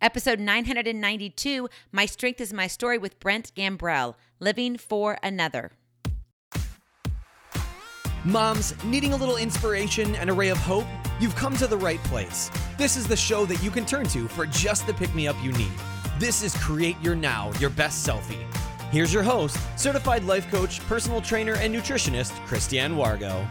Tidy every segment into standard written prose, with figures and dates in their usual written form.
Episode 992, My Strength is My Story with Brent Gambrell, Living for Another. Moms, needing a little inspiration and a ray of hope? You've come to the right place. This is the show that you can turn to for just the pick-me-up you need. This is Create Your Now, Your Best Selfie. Here's your host, certified life coach, personal trainer, and nutritionist, Christiane Wargo.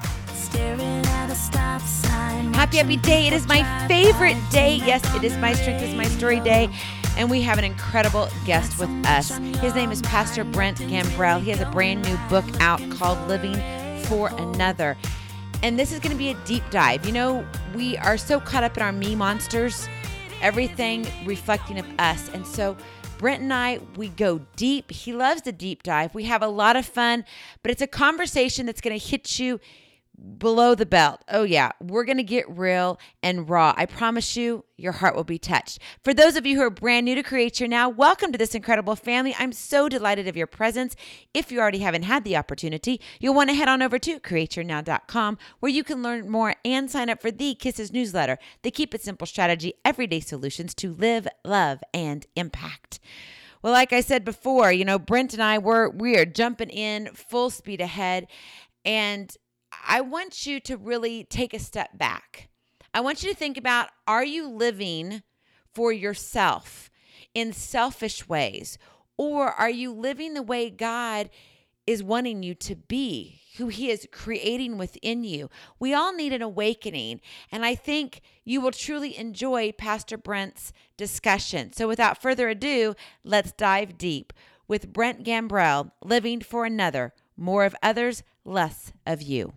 Happy day. It is my favorite day. Yes, it is My Strength is My Story day. And we have an incredible guest with us. His name is Pastor Brent Gambrell. He has a brand new book out called Living for Another. And this is going to be a deep dive. You know, we are so caught up in our me monsters, everything reflecting of us. And so Brent and I, we go deep. He loves the deep dive. We have a lot of fun, but it's a conversation that's going to hit you below the belt. Oh yeah, we're going to get real and raw. I promise you, your heart will be touched. For those of you who are brand new to Create Your Now, welcome to this incredible family. I'm so delighted of your presence. If you already haven't had the opportunity, you'll want to head on over to createyournow.com where you can learn more and sign up for the Kisses newsletter, the Keep It Simple strategy, everyday solutions to live, love, and impact. Well, like I said before, you know, Brent and I, we are jumping in full speed ahead, and I want you to really take a step back. I want you to think about, are you living for yourself in selfish ways? Or are you living the way God is wanting you to be, who He is creating within you? We all need an awakening. And I think you will truly enjoy Pastor Brent's discussion. So without further ado, let's dive deep with Brent Gambrell, Living for Another, more of others, less of you.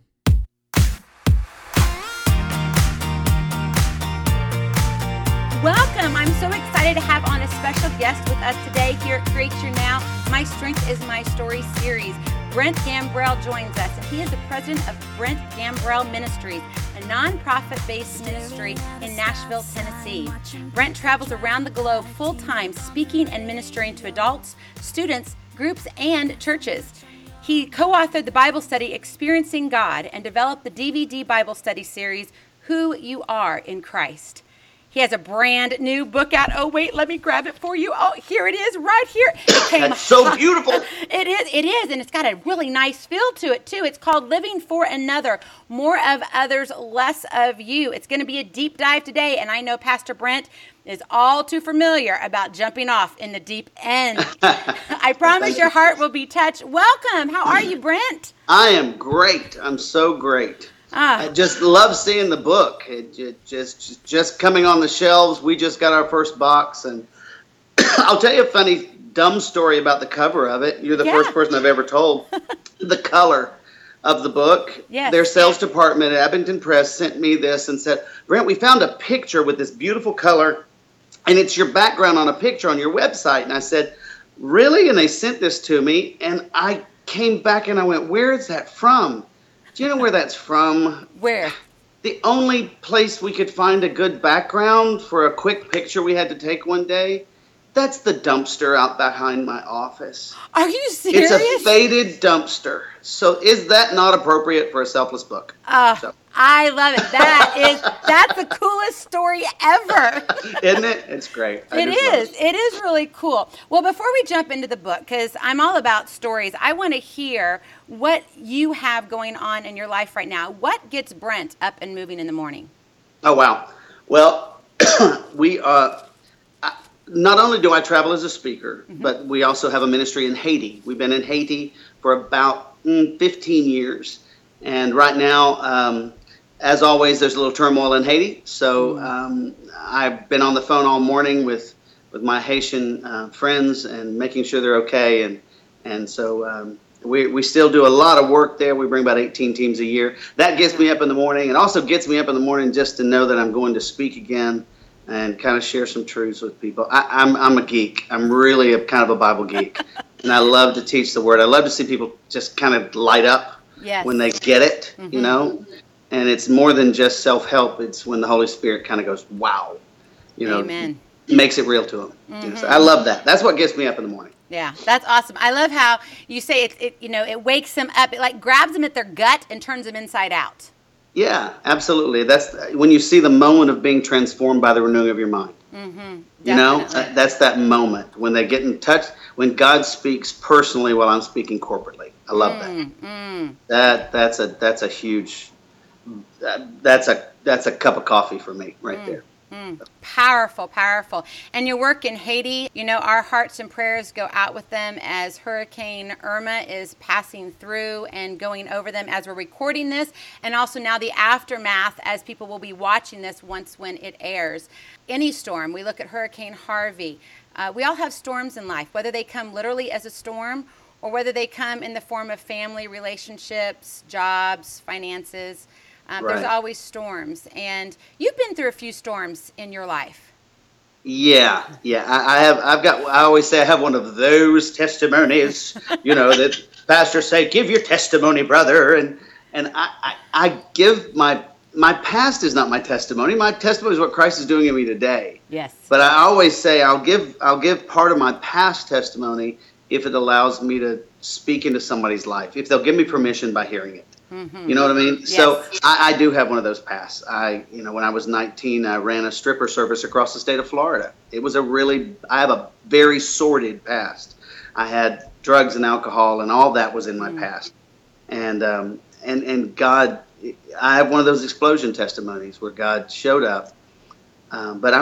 Welcome. I'm so excited to have on a special guest with us today here at Create Your Now, My Strength is My Story series. Brent Gambrell joins us, and he is the president of Brent Gambrell Ministries, a nonprofit-based ministry in Nashville, Tennessee. Brent travels around the globe full-time, speaking and ministering to adults, students, groups, and churches. He co-authored the Bible study Experiencing God and developed the DVD Bible study series, Who You Are in Christ. He has a brand new book out. Oh, wait, let me grab it for you. Oh, here it is right here. That's so beautiful. It is, and it's got a really nice feel to it, too. It's called Living for Another, More of Others, Less of You. It's going to be a deep dive today, and I know Pastor Brent is all too familiar about jumping off in the deep end. I promise your heart will be touched. Welcome. How are you, Brent? I am great. I'm so great. I just love seeing the book. It just coming on the shelves. We just got our first box, and I'll tell you a funny, dumb story about the cover of it. You're the first person I've ever told. The color of the book. Yes. Their sales department at Abington Press sent me this and said, Brent, we found a picture with this beautiful color, and it's your background on a picture on your website. And I said, really? And they sent this to me, and I came back and I went, where is that from? Do you know where that's from? Where? The only place we could find a good background for a quick picture we had to take one day, that's the dumpster out behind my office. Are you serious? It's a faded dumpster. So is that not appropriate for a selfless book? I love it. That's the coolest story ever. Isn't it? It's great. It is really cool. Well, before we jump into the book, because I'm all about stories, I want to hear what you have going on in your life right now. What gets Brent up and moving in the morning? Oh, wow. Well, not only do I travel as a speaker, but we also have a ministry in Haiti. We've been in Haiti for about 15 years. And right now, as always, there's a little turmoil in Haiti. So I've been on the phone all morning with my Haitian friends and making sure they're okay. And so we still do a lot of work there. We bring about 18 teams a year. That gets me up in the morning. It also gets me up in the morning just to know that I'm going to speak again and kind of share some truths with people. I'm a geek. I'm really a kind of a Bible geek. And I love to teach the word. I love to see people just kind of light up when they get it, you know. And it's more than just self-help. It's when the Holy Spirit kind of goes, wow, you know, Amen. Makes it real to them. You know, so I love that. That's what gets me up in the morning. Yeah, that's awesome. I love how you say it wakes them up. It like grabs them at their gut and turns them inside out. Yeah, absolutely. That's when you see the moment of being transformed by the renewing of your mind. You know, that's that moment when they get in touch, when God speaks personally while I'm speaking corporately. I love that. That's a huge, that's a cup of coffee for me right there. Powerful, powerful. And your work in Haiti, you know, our hearts and prayers go out with them as Hurricane Irma is passing through and going over them as we're recording this, and also now the aftermath as people will be watching this when it airs. Any storm, we look at Hurricane Harvey. We all have storms in life, whether they come literally as a storm or whether they come in the form of family relationships, jobs, finances. There's always storms, and you've been through a few storms in your life. Yeah. I always say I have one of those testimonies, you know, that pastors say, give your testimony, brother. And I give my past is not my testimony. My testimony is what Christ is doing in me today. Yes. But I always say I'll give part of my past testimony if it allows me to speak into somebody's life, if they'll give me permission by hearing it. You know what I mean? Yes. So I do have one of those pasts. When I was 19, I ran a stripper service across the state of Florida. It was I have a very sordid past. I had drugs and alcohol and all that was in my past. And God, I have one of those explosion testimonies where God showed up. But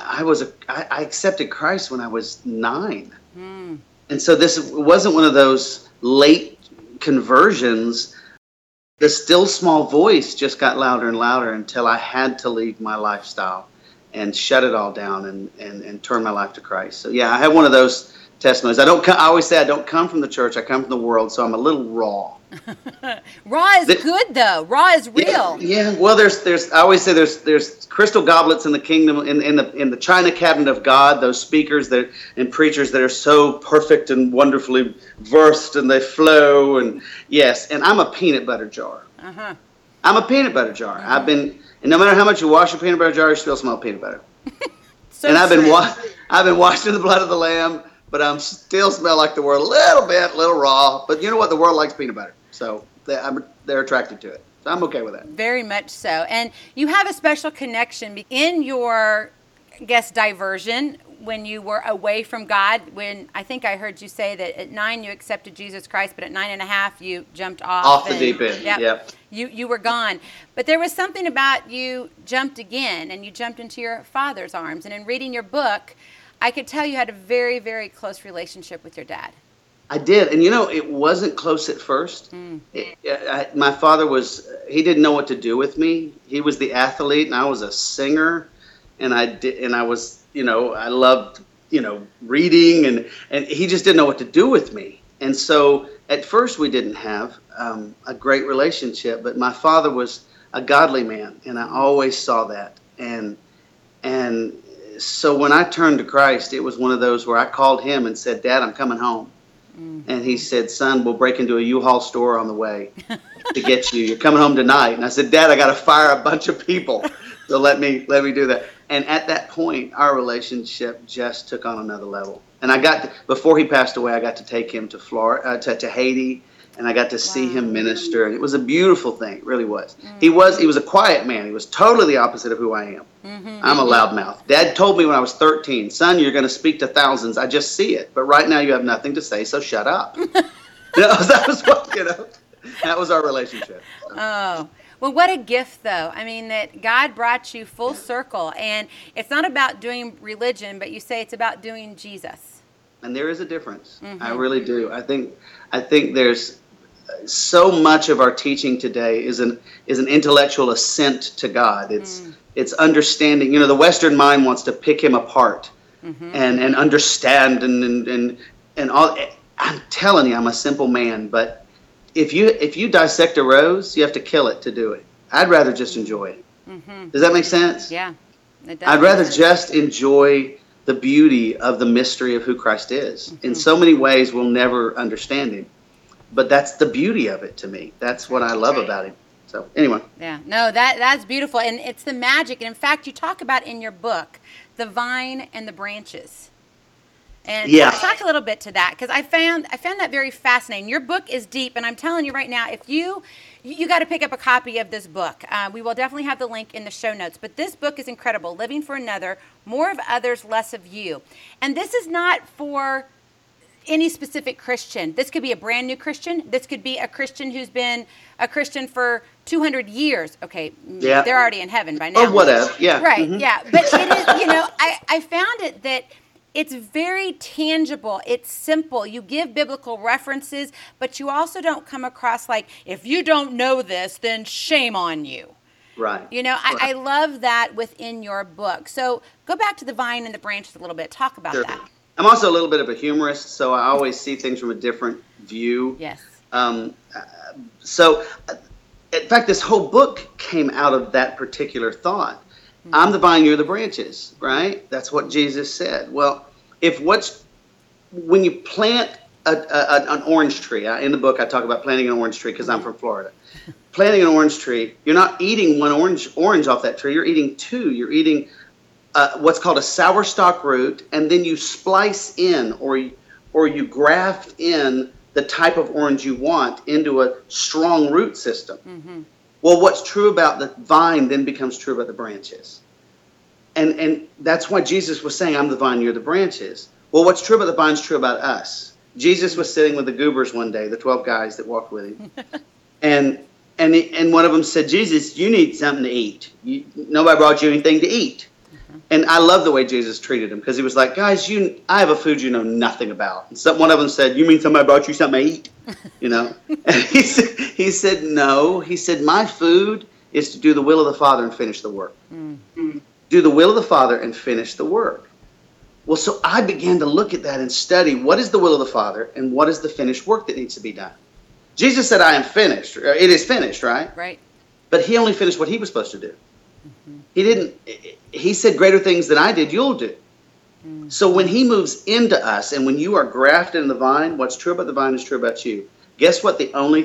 I accepted Christ when I was 9. And so this wasn't one of those late conversions. The still small voice just got louder and louder until I had to leave my lifestyle and shut it all down and turn my life to Christ. So yeah, I have one of those testimonies. I always say I don't come from the church. I come from the world, so I'm a little raw. Raw is good though. Raw is real. Yeah. Well, there's I always say there's crystal goblets in the kingdom in the china cabinet of God. Those speakers and preachers that are so perfect and wonderfully versed and they flow and yes. And I'm a peanut butter jar. I'm a peanut butter jar. And no matter how much you wash a peanut butter jar, you still smell peanut butter. And I've been washed in the blood of the Lamb. But I'm still smell like the world a little raw. But you know what? The world likes peanut butter. So they're attracted to it. So I'm okay with that. Very much so. And you have a special connection in your, diversion when you were away from God. When I think I heard you say that at 9 you accepted Jesus Christ, but at 9.5 you jumped off the deep end. Yep. You were gone. But there was something about you jumped again, and you jumped into your Father's arms. And in reading your book, I could tell you had a very, very close relationship with your dad. I did. And, it wasn't close at first. My father he didn't know what to do with me. He was the athlete, and I was a singer. And I was, I loved, reading. And he just didn't know what to do with me. And so at first we didn't have a great relationship. But my father was a godly man, and I always saw that. And so when I turned to Christ, it was one of those where I called him and said, Dad, I'm coming home. And he said, son, we'll break into a U-Haul store on the way to get you. You're coming home tonight. And I said, Dad, I got to fire a bunch of people. So let me do that. And at that point, our relationship just took on another level. And before he passed away, I got to take him to Florida, to Haiti. And I got to see him minister, and it was a beautiful thing. It really was. He was a quiet man. He was totally the opposite of who I am. I'm a loudmouth. Dad told me when I was 13, son, you're going to speak to thousands. I just see it, but right now you have nothing to say, so shut up. That was our relationship. Oh. Well, what a gift, though. I mean, that God brought you full circle, and it's not about doing religion, but you say it's about doing Jesus. And there is a difference. I really do. I think there's so much of our teaching today is an intellectual assent to God. It's understanding. The Western mind wants to pick him apart and understand and all. I'm telling you, I'm a simple man, but if you dissect a rose, you have to kill it to do it. I'd rather just enjoy it. Does that make sense? Yeah, it does. I'd rather just enjoy the beauty of the mystery of who Christ is. In so many ways, we'll never understand him. But that's the beauty of it to me. That's what I love about him. So anyway. Yeah, no, that's beautiful. And it's the magic. And in fact, you talk about in your book, the vine and the branches. And Yeah. talk a little bit to that, because I found that very fascinating. Your book is deep, and I'm telling you right now, if you got to pick up a copy of this book. We will definitely have the link in the show notes. But this book is incredible. Living for Another, More of Others, Less of You. And this is not for any specific Christian. This could be a brand new Christian. This could be a Christian who's been a Christian for 200 years. Okay, Yeah. they're already in heaven by now. Or whatever, yeah. Right, Mhm. yeah. But it is, I found it that it's very tangible. It's simple. You give biblical references, but you also don't come across like, if you don't know this, then shame on you. Right. I love that within your book. So go back to the vine and the branches a little bit. Talk about Sure. that. I'm also a little bit of a humorist, so I always see things from a different view. Yes. So, in fact, this whole book came out of that particular thought. I'm the vine, you're the branches, right? That's what Jesus said. Well, when you plant an orange tree, in the book I talk about planting an orange tree because I'm from Florida. Planting an orange tree, you're not eating one orange off that tree, you're eating two. You're eating what's called a sour stalk root, and then you splice in or you graft in the type of orange you want into a strong root system. Mm-hmm. Well, what's true about the vine then becomes true about the branches. And that's why Jesus was saying, I'm the vine, you're the branches. Well, what's true about the vine is true about us. Jesus was sitting with the Goobers one day, the 12 guys that walked with him. and one of them said, Jesus, you need something to eat. Nobody brought you anything to eat. And I love the way Jesus treated them, because he was like, guys, I have a food you know nothing about. And one of them said, you mean somebody brought you something to eat? And he said, no. He said, my food is to do the will of the Father and finish the work. Mm-hmm. Do the will of the Father and finish the work. Well, so I began to look at that and study what is the will of the Father and what is the finished work that needs to be done. Jesus said, I am finished. It is finished, right? Right. But he only finished what he was supposed to do. Mm-hmm. He said, greater things than I did, you'll do. Mm-hmm. So when he moves into us, and when you are grafted in the vine, what's true about the vine is true about you. Guess what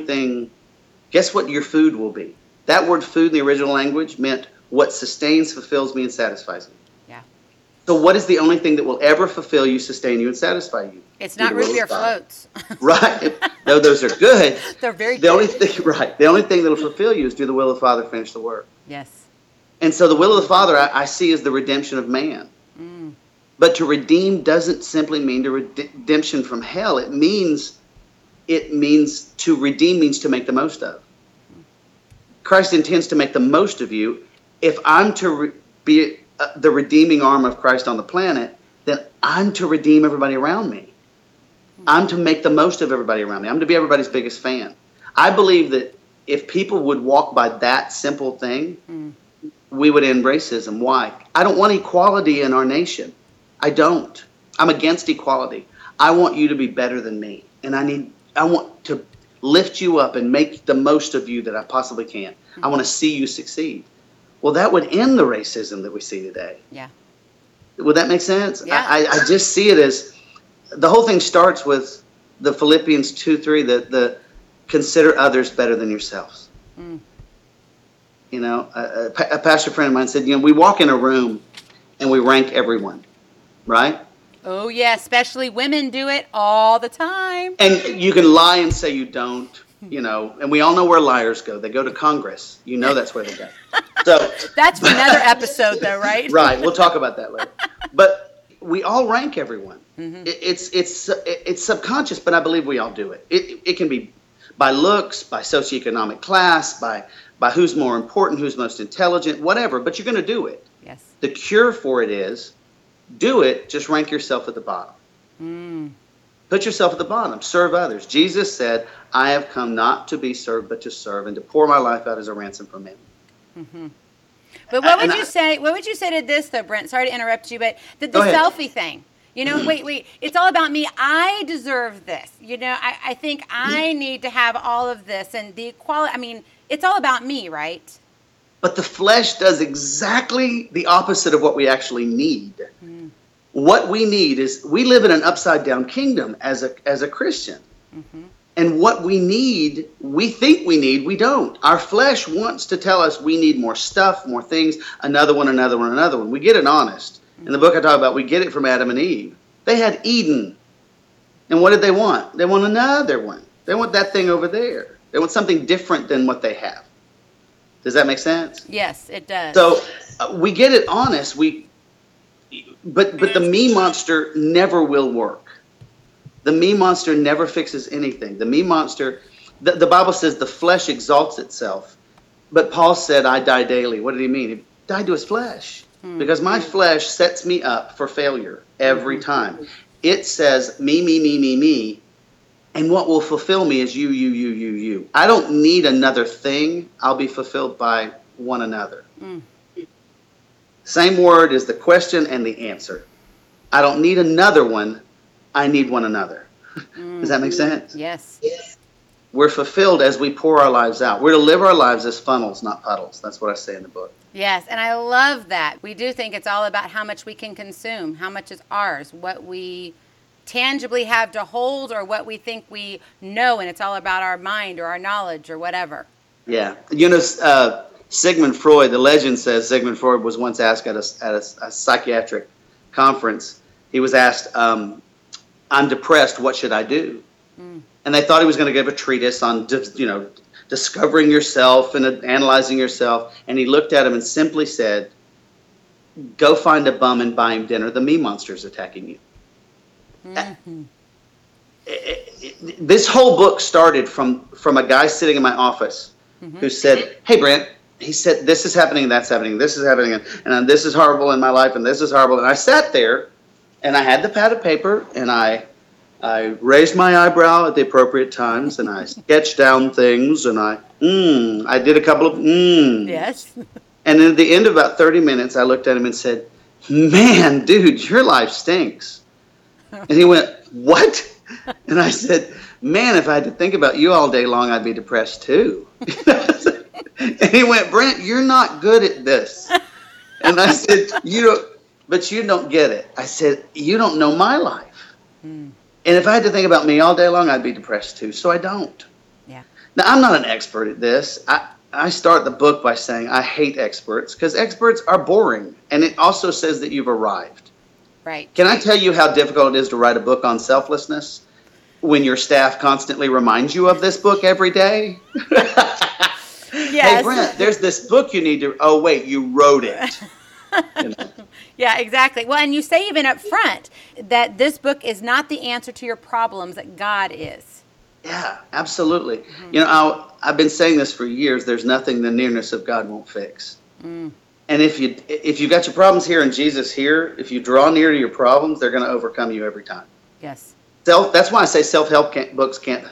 your food will be? That word food in the original language meant what sustains, fulfills me, and satisfies me. Yeah. So what is the only thing that will ever fulfill you, sustain you, and satisfy you? It's not root beer floats. Right. No, those are good. They're very good. The only thing that will fulfill you is do the will of the Father, finish the work. Yes. And so the will of the Father I see as the redemption of man. Mm. But to redeem doesn't simply mean to redemption from hell. It means to redeem means to make the most of. Christ intends to make the most of you. If I'm to be the redeeming arm of Christ on the planet, then I'm to redeem everybody around me. I'm to make the most of everybody around me. I'm to be everybody's biggest fan. I believe that if people would walk by that simple thing, we would end racism. Why? I don't want equality in our nation. I don't. I'm against equality. I want you to be better than me. And I want to lift you up and make the most of you that I possibly can. Mm-hmm. I want to see you succeed. Well, that would end the racism that we see today. Yeah. Would that make sense? Yeah. I just see it as the whole thing starts with the Philippians 2:3, the consider others better than yourselves. Mm. A pastor friend of mine said, we walk in a room and we rank everyone, right? Oh, yeah, especially women do it all the time. And you can lie and say you don't, and we all know where liars go. They go to Congress. That's where they go. So that's for another episode, though, right? Right. We'll talk about that later. But we all rank everyone. Mm-hmm. It's subconscious, but I believe we all do it. It can be by looks, by socioeconomic class, by who's more important, who's most intelligent, whatever, but you're going to do it. Yes. The cure for it is do it, just rank yourself at the bottom. Mm. Put yourself at the bottom. Serve others. Jesus said, I have come not to be served, but to serve and to pour my life out as a ransom for many. Mm-hmm. But what would you say to this, though, Brent? Sorry to interrupt you, but the selfie thing. Wait, it's all about me. I deserve this. I think I need to have all of this and the equality. It's all about me, right? But the flesh does exactly the opposite of what we actually need. Mm. What we need is, we live in an upside-down kingdom as a Christian. Mm-hmm. And what we need, we think we need, we don't. Our flesh wants to tell us we need more stuff, more things, another one. We get it honest. In the book I talk about, we get it from Adam and Eve. They had Eden. And what did they want? They want another one. They want that thing over there. They want something different than what they have. Does that make sense? Yes, it does. So we get it honest. But the me monster never will work. The me monster never fixes anything. The me monster, the Bible says the flesh exalts itself. But Paul said, I die daily. What did he mean? He died to his flesh. Because my flesh sets me up for failure every time. It says me. And what will fulfill me is you. I don't need another thing. I'll be fulfilled by one another. Same word is the question and the answer. I don't need another one. I need one another. Does that make sense? Yes. We're fulfilled as we pour our lives out. We're to live our lives as funnels, not puddles. That's what I say in the book. Yes, and I love that. We do think it's all about how much we can consume, how much is ours, what we tangibly have to hold, or what we think we know, and it's all about our mind or our knowledge or whatever. Yeah. You know, Sigmund Freud, the legend says Sigmund Freud was once asked at a psychiatric conference. He was asked, I'm depressed, what should I do? And they thought he was going to give a treatise on, discovering yourself and analyzing yourself. And he looked at him and simply said, go find a bum and buy him dinner. The me monster's attacking you. This whole book started from a guy sitting in my office who said, hey, Brent, he said, this is happening, that's happening, this is happening, and this is horrible in my life, and this is horrible. And I sat there, and I had the pad of paper, and I raised my eyebrow at the appropriate times, and I sketched down things, and I did a couple of Yes. And at the end of about 30 minutes, I looked at him and said, man, dude, your life stinks. And he went, what? And I said, man, if I had to think about you all day long, I'd be depressed too. And he went, Brent, you're not good at this. And I said, but you don't get it. I said, you don't know my life. And if I had to think about me all day long, I'd be depressed too. So I don't. Yeah. Now, I'm not an expert at this. I start the book by saying I hate experts because experts are boring. And it also says that you've arrived. Right. Can I tell you how difficult it is to write a book on selflessness when your staff constantly reminds you of this book every day? Yes. Hey, Brent, there's this book you need to... Oh, wait, you wrote it. Yeah, exactly. Well, and you say even up front that this book is not the answer to your problems, that God is. Yeah, absolutely. You know, I've been saying this for years. There's nothing the nearness of God won't fix. And if you got your problems here and Jesus here, if you draw near to your problems, they're going to overcome you every time. Yes. That's why I say self-help books can't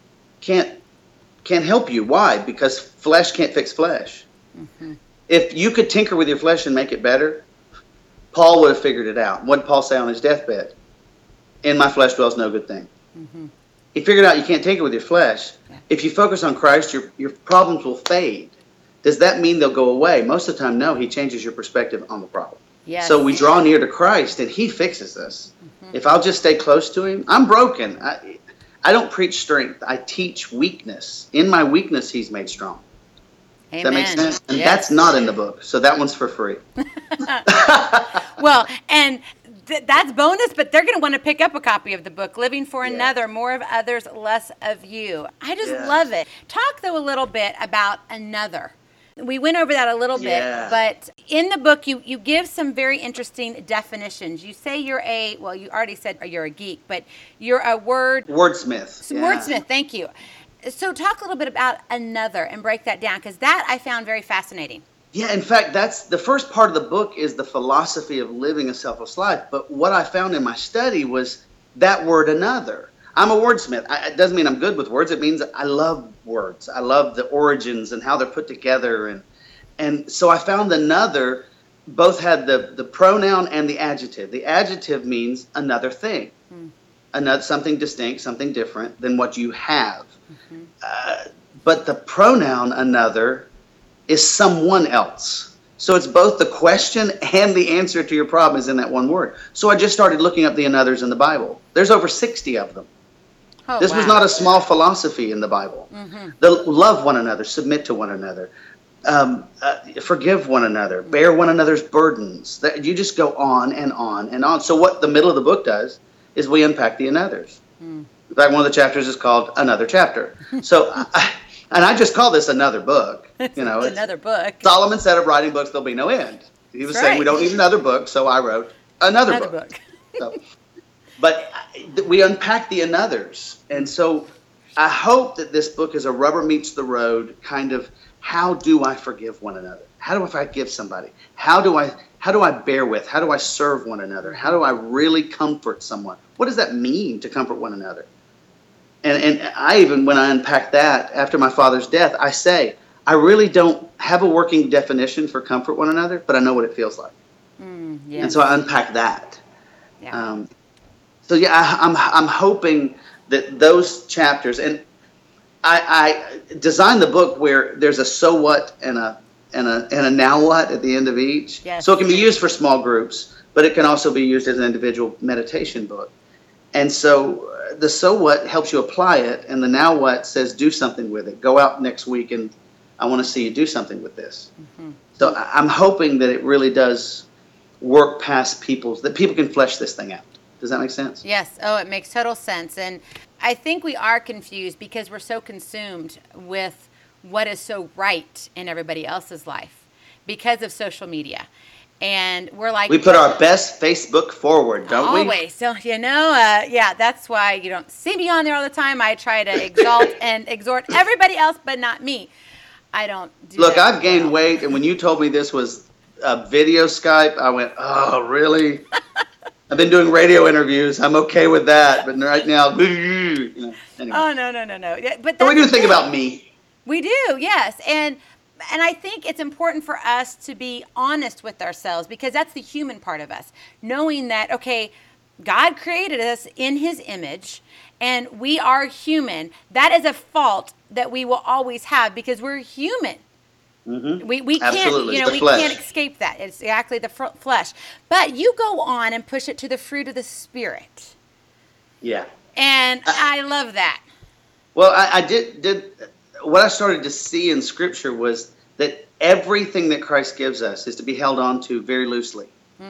help you. Why? Because flesh can't fix flesh. If you could tinker with your flesh and make it better, Paul would have figured it out. What did Paul say on his deathbed? In my flesh dwells no good thing. He figured out you can't tinker with your flesh. Yeah. If you focus on Christ, your problems will fade. Does that mean they'll go away? Most of the time, no. He changes your perspective on the problem. Yes. So we draw near to Christ, and he fixes us. If I'll just stay close to him, I'm broken. I don't preach strength. I teach weakness. In my weakness, he's made strong. Amen. That makes sense? And yes. that's not in the book. So that one's for free. Well, and that's bonus, but they're going to want to pick up a copy of the book, Living for Another, More of Others, Less of You. I just love it. Talk, though, a little bit about another. We went over that a little bit, but in the book, you give some very interesting definitions. You say you already said you're a geek, but you're a wordsmith. Wordsmith, thank you. So talk a little bit about another and break that down, because that I found very fascinating. Yeah, in fact, that's the first part of the book is the philosophy of living a selfless life. But what I found in my study was that word another. I'm a wordsmith. It doesn't mean I'm good with words. It means I love words. I love the origins and how they're put together. And so I found another both had the pronoun and the adjective. The adjective means another thing, another something distinct, something different than what you have. But the pronoun another is someone else. So it's both the question and the answer to your problem is in that one word. So I just started looking up the anothers in the Bible. There's over 60 of them. Oh, this was not a small philosophy in the Bible. Love one another, submit to one another. forgive one another, bear one another's burdens. That you just go on and on and on. So what the middle of the book does is we unpack the another's. In fact, one of the chapters is called Another Chapter. So, I just call this another book. You know, another book. Solomon said of writing books, there'll be no end. He was saying we don't need another book, so I wrote another book. So, but we unpack the another's. And so I hope that this book is a rubber meets the road kind of, how do I forgive one another? How do I forgive somebody? How do I bear with? How do I serve one another? How do I really comfort someone? What does that mean to comfort one another? And I even, when I unpack that after my father's death, I say, I really don't have a working definition for comfort one another, but I know what it feels like. Yes. And so I unpack that. Yeah. I'm hoping that those chapters, and I designed the book where there's a so what and a now what at the end of each. Yes. So it can be used for small groups, but it can also be used as an individual meditation book. And so the so what helps you apply it, and the now what says do something with it. Go out next week, and I want to see you do something with this. So I'm hoping that it really does work past that people can flesh this thing out. Does that make sense? Yes. Oh, it makes total sense. And I think we are confused because we're so consumed with what is so right in everybody else's life because of social media. And we're like... We put our best Facebook forward, don't we? Always. So, that's why you don't see me on there all the time. I try to exalt and exhort everybody else, but not me. I don't do Look, I've gained weight, and when you told me this was a video Skype, I went, oh, really? I've been doing radio interviews. I'm okay with that. But right now, anyway. Oh, no. Yeah, but so we do think about me. We do, yes. And I think it's important for us to be honest with ourselves because that's the human part of us. Knowing that, okay, God created us in his image and we are human. That is a fault that we will always have because we're human. Mm-hmm. We can't, we can't escape that. It's exactly the flesh. But you go on and push it to the fruit of the Spirit. Yeah. And I love that. Well, I did what I started to see in Scripture was that everything that Christ gives us is to be held on to very loosely.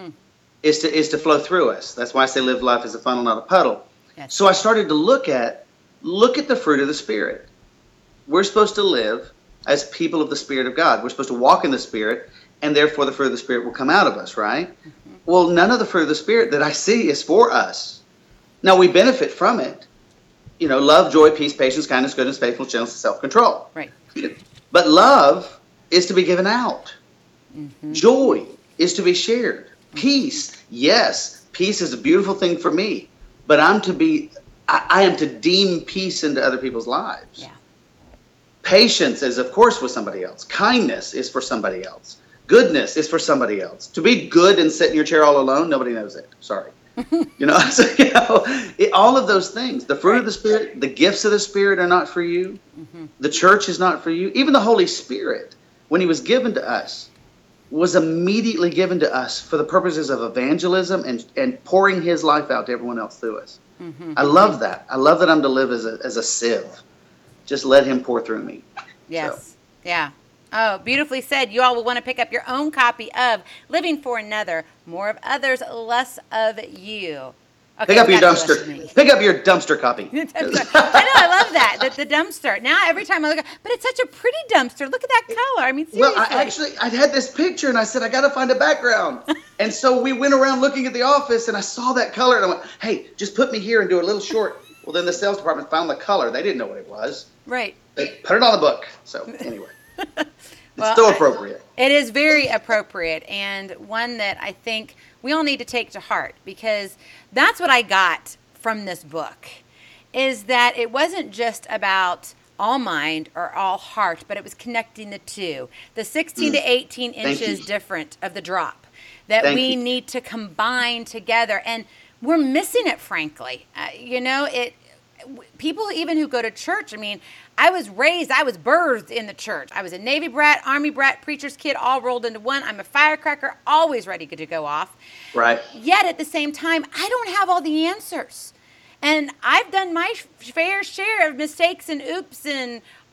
Is to flow through us. That's why I say live life as a funnel, not a puddle. Yes. So I started to look at the fruit of the Spirit. We're supposed to live as people of the Spirit of God. We're supposed to walk in the Spirit, and therefore the fruit of the Spirit will come out of us, right? Mm-hmm. Well, none of the fruit of the Spirit that I see is for us. Now, we benefit from it. Love, joy, peace, patience, kindness, goodness, faithfulness, gentleness, self-control. Right. But love is to be given out. Mm-hmm. Joy is to be shared. Mm-hmm. Peace, yes, peace is a beautiful thing for me. But I am to deem peace into other people's lives. Yeah. Patience is, of course, with somebody else. Kindness is for somebody else. Goodness is for somebody else. To be good and sit in your chair all alone, nobody knows it. Sorry. All of those things. The fruit of the Spirit, the gifts of the Spirit are not for you. Mm-hmm. The church is not for you. Even the Holy Spirit, when he was given to us, was immediately given to us for the purposes of evangelism and pouring his life out to everyone else through us. Mm-hmm. I love that. I love that I'm to live as a sieve. Just let him pour through me. Yes. So. Yeah. Oh, beautifully said. You all will want to pick up your own copy of Living for Another, More of Others, Less of You. Okay, pick up your dumpster. Pick up your dumpster copy. I know, I love that. The dumpster. Now every time I look at but it's such a pretty dumpster. Look at that color. I mean, seriously. Well, I had this picture and I said, I got to find a background. And so we went around looking at the office and I saw that color and I went, hey, just put me here and do a little short. Well, then the sales department found the color. They didn't know what it was. Right. They put it on the book. So anyway, it's still appropriate. It is very appropriate, and one that I think we all need to take to heart, because that's what I got from this book, is that it wasn't just about all mind or all heart, but it was connecting the two. The 16 to 18 inches different of the drop that we need to combine together, and we're missing it, frankly. People even who go to church, I mean, I was birthed in the church. I was a Navy brat, Army brat, preacher's kid, all rolled into one. I'm a firecracker, always ready to go off. Right. Yet at the same time, I don't have all the answers. And I've done my fair share of mistakes and oops and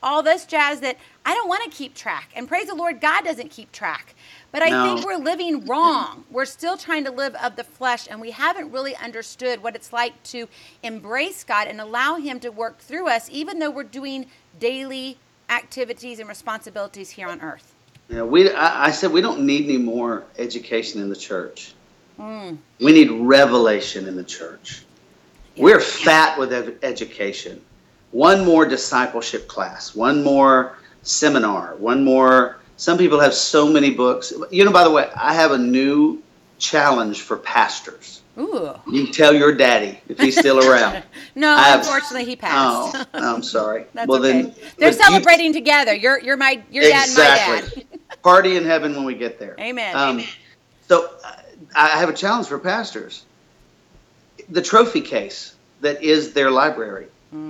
all this jazz that I don't want to keep track. And praise the Lord, God doesn't keep track. But I think we're living wrong. We're still trying to live of the flesh, and we haven't really understood what it's like to embrace God and allow him to work through us, even though we're doing daily activities and responsibilities here on earth. Yeah, I said we don't need any more education in the church. We need revelation in the church. Yeah. We're fat with education. One more discipleship class, one more seminar, one more. Some people have so many books. You know, by the way, I have a new challenge for pastors. Ooh. You can tell your daddy if he's still around. No, unfortunately, he passed. Oh, I'm sorry. That's well, okay. Then they're celebrating together. Your dad and my dad. Party in heaven when we get there. Amen. Amen. So I have a challenge for pastors. The trophy case that is their library.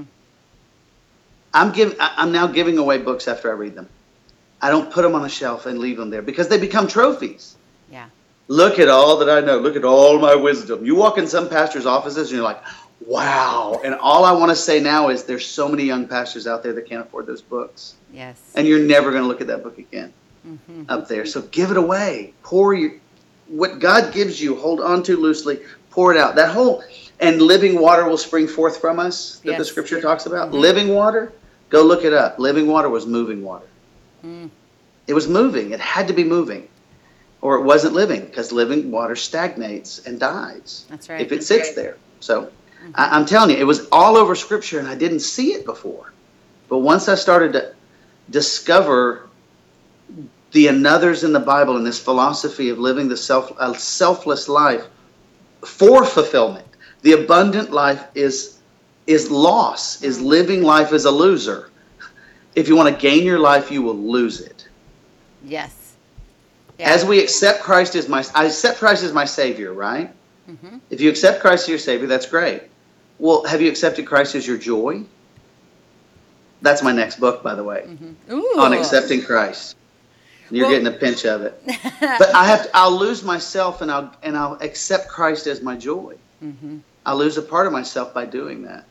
I'm now giving away books after I read them. I don't put them on a shelf and leave them there because they become trophies. Yeah. Look at all that I know. Look at all my wisdom. You walk in some pastors' offices and you're like, wow. And all I want to say now is there's so many young pastors out there that can't afford those books. Yes. And you're never going to look at that book again up there. So give it away. What God gives you, hold on to loosely, pour it out. That whole, and living water will spring forth from us that the scripture talks about. Living water, go look it up. Living water was moving water. It was moving. It had to be moving. Or it wasn't living, because living water stagnates and dies. That's right. If it sits there. So I'm telling you, it was all over Scripture, and I didn't see it before. But once I started to discover the anothers in the Bible and this philosophy of living the selfless life for fulfillment, the abundant life is loss, is living life as a loser. If you want to gain your life, you will lose it. Yes. Yeah. As we accept Christ as I accept Christ as my Savior, right? If you accept Christ as your Savior, that's great. Well, have you accepted Christ as your joy? That's my next book, by the way, on accepting Christ. You're getting a pinch of it. But I'll lose myself and I'll accept Christ as my joy. I'll lose a part of myself by doing that.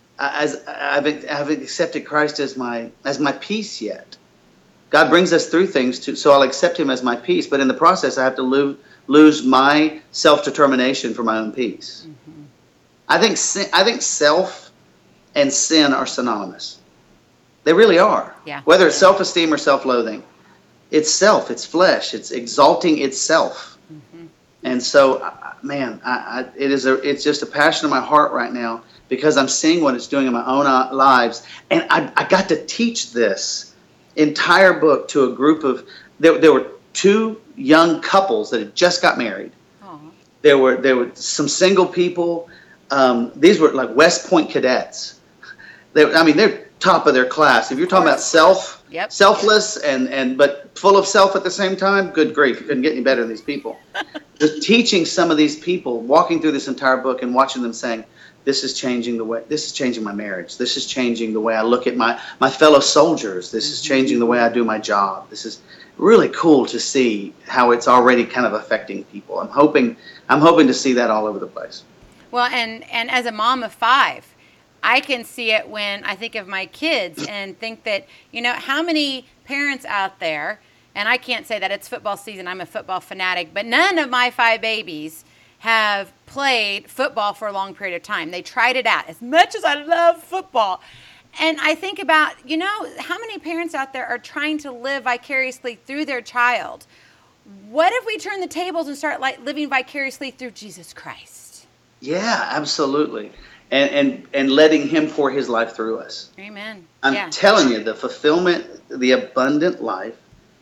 I haven't accepted Christ as my peace yet. God brings us through things so I'll accept him as my peace, but in the process I have to lose my self-determination for my own peace. I think self and sin are synonymous. They really are. Yeah. Whether it's self-esteem or self-loathing, it's self, it's flesh, it's exalting itself. And so, man, it's just a passion in my heart right now because I'm seeing what it's doing in my own lives. And I got to teach this entire book to a group of, there were two young couples that had just got married. There were some single people. These were like West Point cadets. They're top of their class. If you're talking about selfless but full of self at the same time, good grief, you couldn't get any better than these people. Just teaching some of these people, walking through this entire book and watching them saying, this is changing my marriage. This is changing the way I look at my fellow soldiers. This is changing the way I do my job. This is really cool to see how it's already kind of affecting people. I'm hoping to see that all over the place. Well, and as a mom of 5, I can see it when I think of my kids and think that, how many parents out there, and I can't say that it's football season, I'm a football fanatic, but none of my 5 babies have played football for a long period of time. They tried it out. As much as I love football. And I think about, how many parents out there are trying to live vicariously through their child? What if we turn the tables and start living vicariously through Jesus Christ? Yeah, absolutely. And letting him pour his life through us. Amen. I'm telling you, the fulfillment, the abundant life,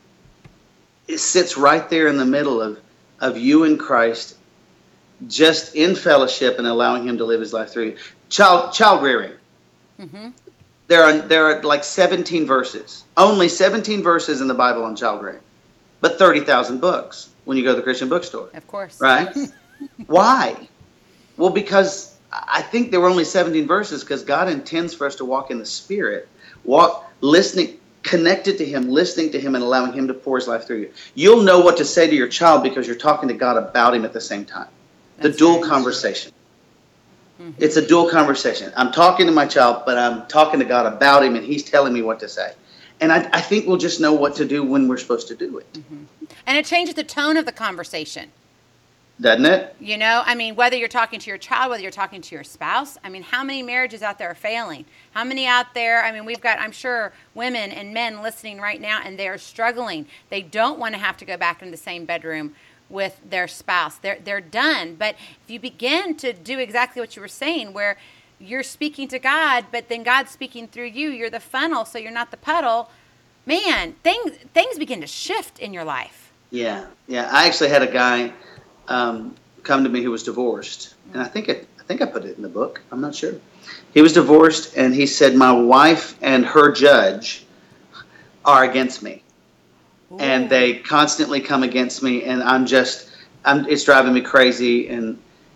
it sits right there in the middle of you and Christ, just in fellowship and allowing him to live his life through you. Child rearing. There are like 17 verses. Only 17 verses in the Bible on child rearing. But 30,000 books when you go to the Christian bookstore. Of course. Right? Why? Well, because I think there were only 17 verses because God intends for us to walk in the Spirit, listening, connected to him, listening to him, and allowing him to pour his life through you. You'll know what to say to your child because you're talking to God about him at the same time. The dual conversation. It's a dual conversation. I'm talking to my child, but I'm talking to God about him, and he's telling me what to say. And I think we'll just know what to do when we're supposed to do it. And it changes the tone of the conversation. Doesn't it? You know, I mean, whether you're talking to your child, whether you're talking to your spouse, I mean, how many marriages out there are failing? How many out there, I mean, we've got, I'm sure, women and men listening right now, and they're struggling. They don't want to have to go back in the same bedroom with their spouse. They're done. But if you begin to do exactly what you were saying, where you're speaking to God, but then God's speaking through you, you're the funnel, so you're not the puddle, man, things begin to shift in your life. Yeah. I actually had a guy come to me who was divorced, and I think I put it in the book. I'm not sure. He was divorced, and he said, my wife and her judge are against me. Ooh. And they constantly come against me, and it's driving me crazy. And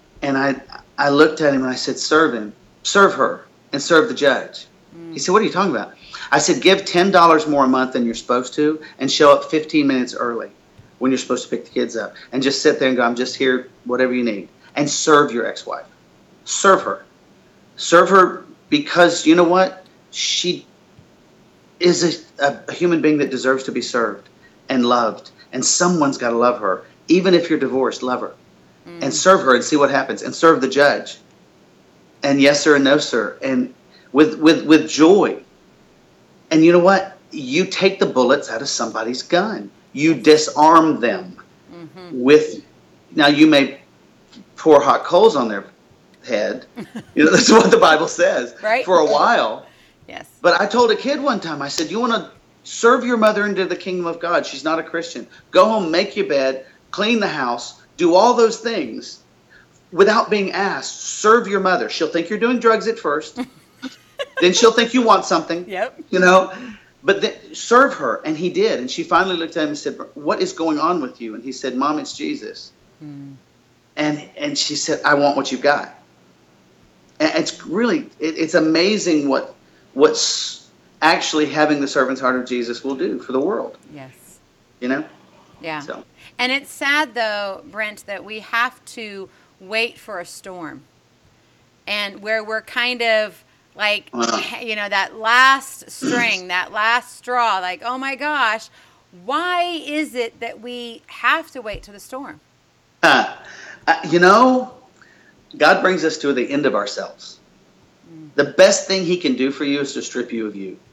I looked at him and I said, serve her, and serve the judge. He said, what are you talking about? I said, give $10 more a month than you're supposed to, and show up 15 minutes early when you're supposed to pick the kids up, and just sit there and go, I'm just here, whatever you need. And serve your ex-wife. Serve her. Serve her, because you know what? She is a human being that deserves to be served and loved. And someone's got to love her. Even if you're divorced, love her. And serve her and see what happens. And serve the judge. And yes, sir, and no, sir. And with joy. And you know what? You take the bullets out of somebody's gun. You disarm them with, now you may pour hot coals on their head. You know, that's what the Bible says. Right. For a while. Yes. But I told a kid one time, I said, you want to serve your mother into the kingdom of God. She's not a Christian. Go home, make your bed, clean the house, do all those things without being asked. Serve your mother. She'll think you're doing drugs at first. Then she'll think you want something. Yep. You know. But then serve her, and he did. And she finally looked at him and said, what is going on with you? And he said, Mom, it's Jesus. And she said, I want what you've got. And it's really, it's amazing what's actually having the servant's heart of Jesus will do for the world. Yes. You know? Yeah. So. And it's sad, though, Brent, that we have to wait for a storm. And where we're kind of like, you know, that last string, that last straw, like, oh my gosh, why is it that we have to wait till the storm? You know, God brings us to the end of ourselves. The best thing he can do for you is to strip you of you.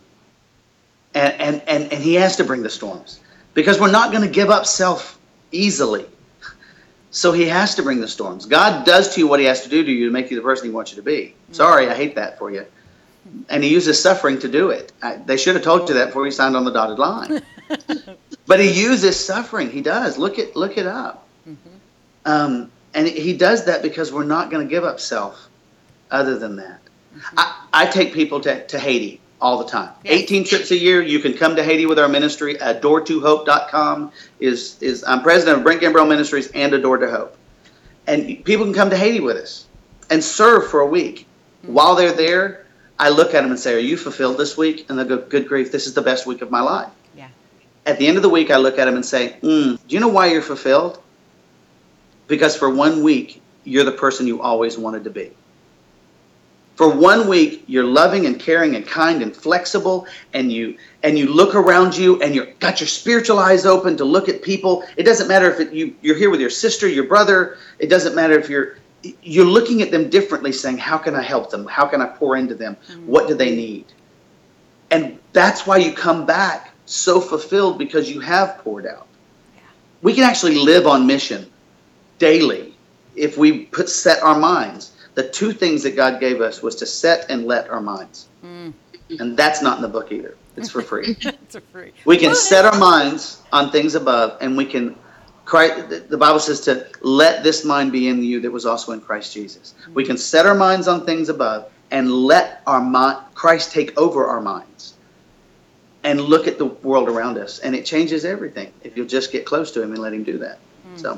And he has to bring the storms, because we're not going to give up self easily. So he has to bring the storms. God does to you what he has to do to you to make you the person he wants you to be. Sorry, I hate that for you. And he uses suffering to do it. They should have told you that before you signed on the dotted line. But he uses suffering. He does. Look it up. And he does that because we're not going to give up self other than that. I take people to Haiti all the time. Yes. 18 trips a year. You can come to Haiti with our ministry. AdoreToHope.com is I'm president of Brent Gambrell Ministries and Adore to Hope. And people can come to Haiti with us and serve for a week. While they're there, I look at them and say, are you fulfilled this week? And they'll go, good grief, this is the best week of my life. Yeah. At the end of the week, I look at them and say, do you know why you're fulfilled? Because for 1 week, you're the person you always wanted to be. For 1 week, you're loving and caring and kind and flexible, and you look around you and you've got your spiritual eyes open to look at people. It doesn't matter if you're here with your sister, your brother. It doesn't matter if you're looking at them differently, saying, how can I help them? How can I pour into them? What do they need? And that's why you come back so fulfilled, because you have poured out. Yeah. We can actually live on mission daily if we set our minds. The two things that God gave us was to set and let our minds. And that's not in the book either. It's for free. It's for free. We can set our minds on things above, and we can, the Bible says to let this mind be in you that was also in Christ Jesus. We can set our minds on things above and let Christ take over our minds and look at the world around us. And it changes everything if you'll just get close to him and let him do that.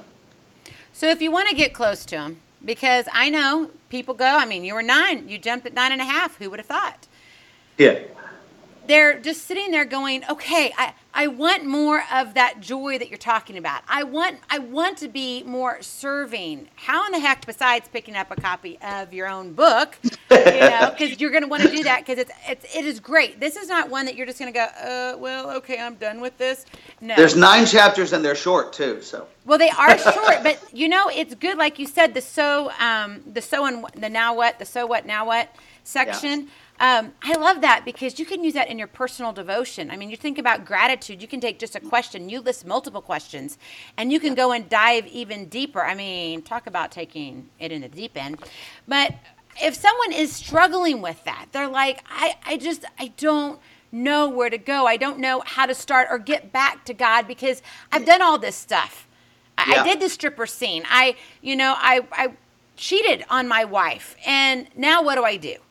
So if you want to get close to him, because I know people go, I mean, you were 9, you jumped at 9.5. Who would have thought? Yeah. they're just sitting there going, okay, I want more of that joy that you're talking about. I want to be more serving. How in the heck, besides picking up a copy of your own book, because you're going to want to do that, because it is great. This is not one that you're just going to go, well, okay, I'm done with this. No. There's 9 chapters and they're short too. So. Well, they are short, but it's good. Like you said, the so and the now what, the so what, now what section. Yeah. I love that, because you can use that in your personal devotion. I mean, you think about gratitude. You can take just a question. You list multiple questions, and you can go and dive even deeper. I mean, talk about taking it in the deep end. But if someone is struggling with that, they're like, I don't know where to go. I don't know how to start or get back to God, because I've done all this stuff. I did the stripper scene. I cheated on my wife, and now what do I do?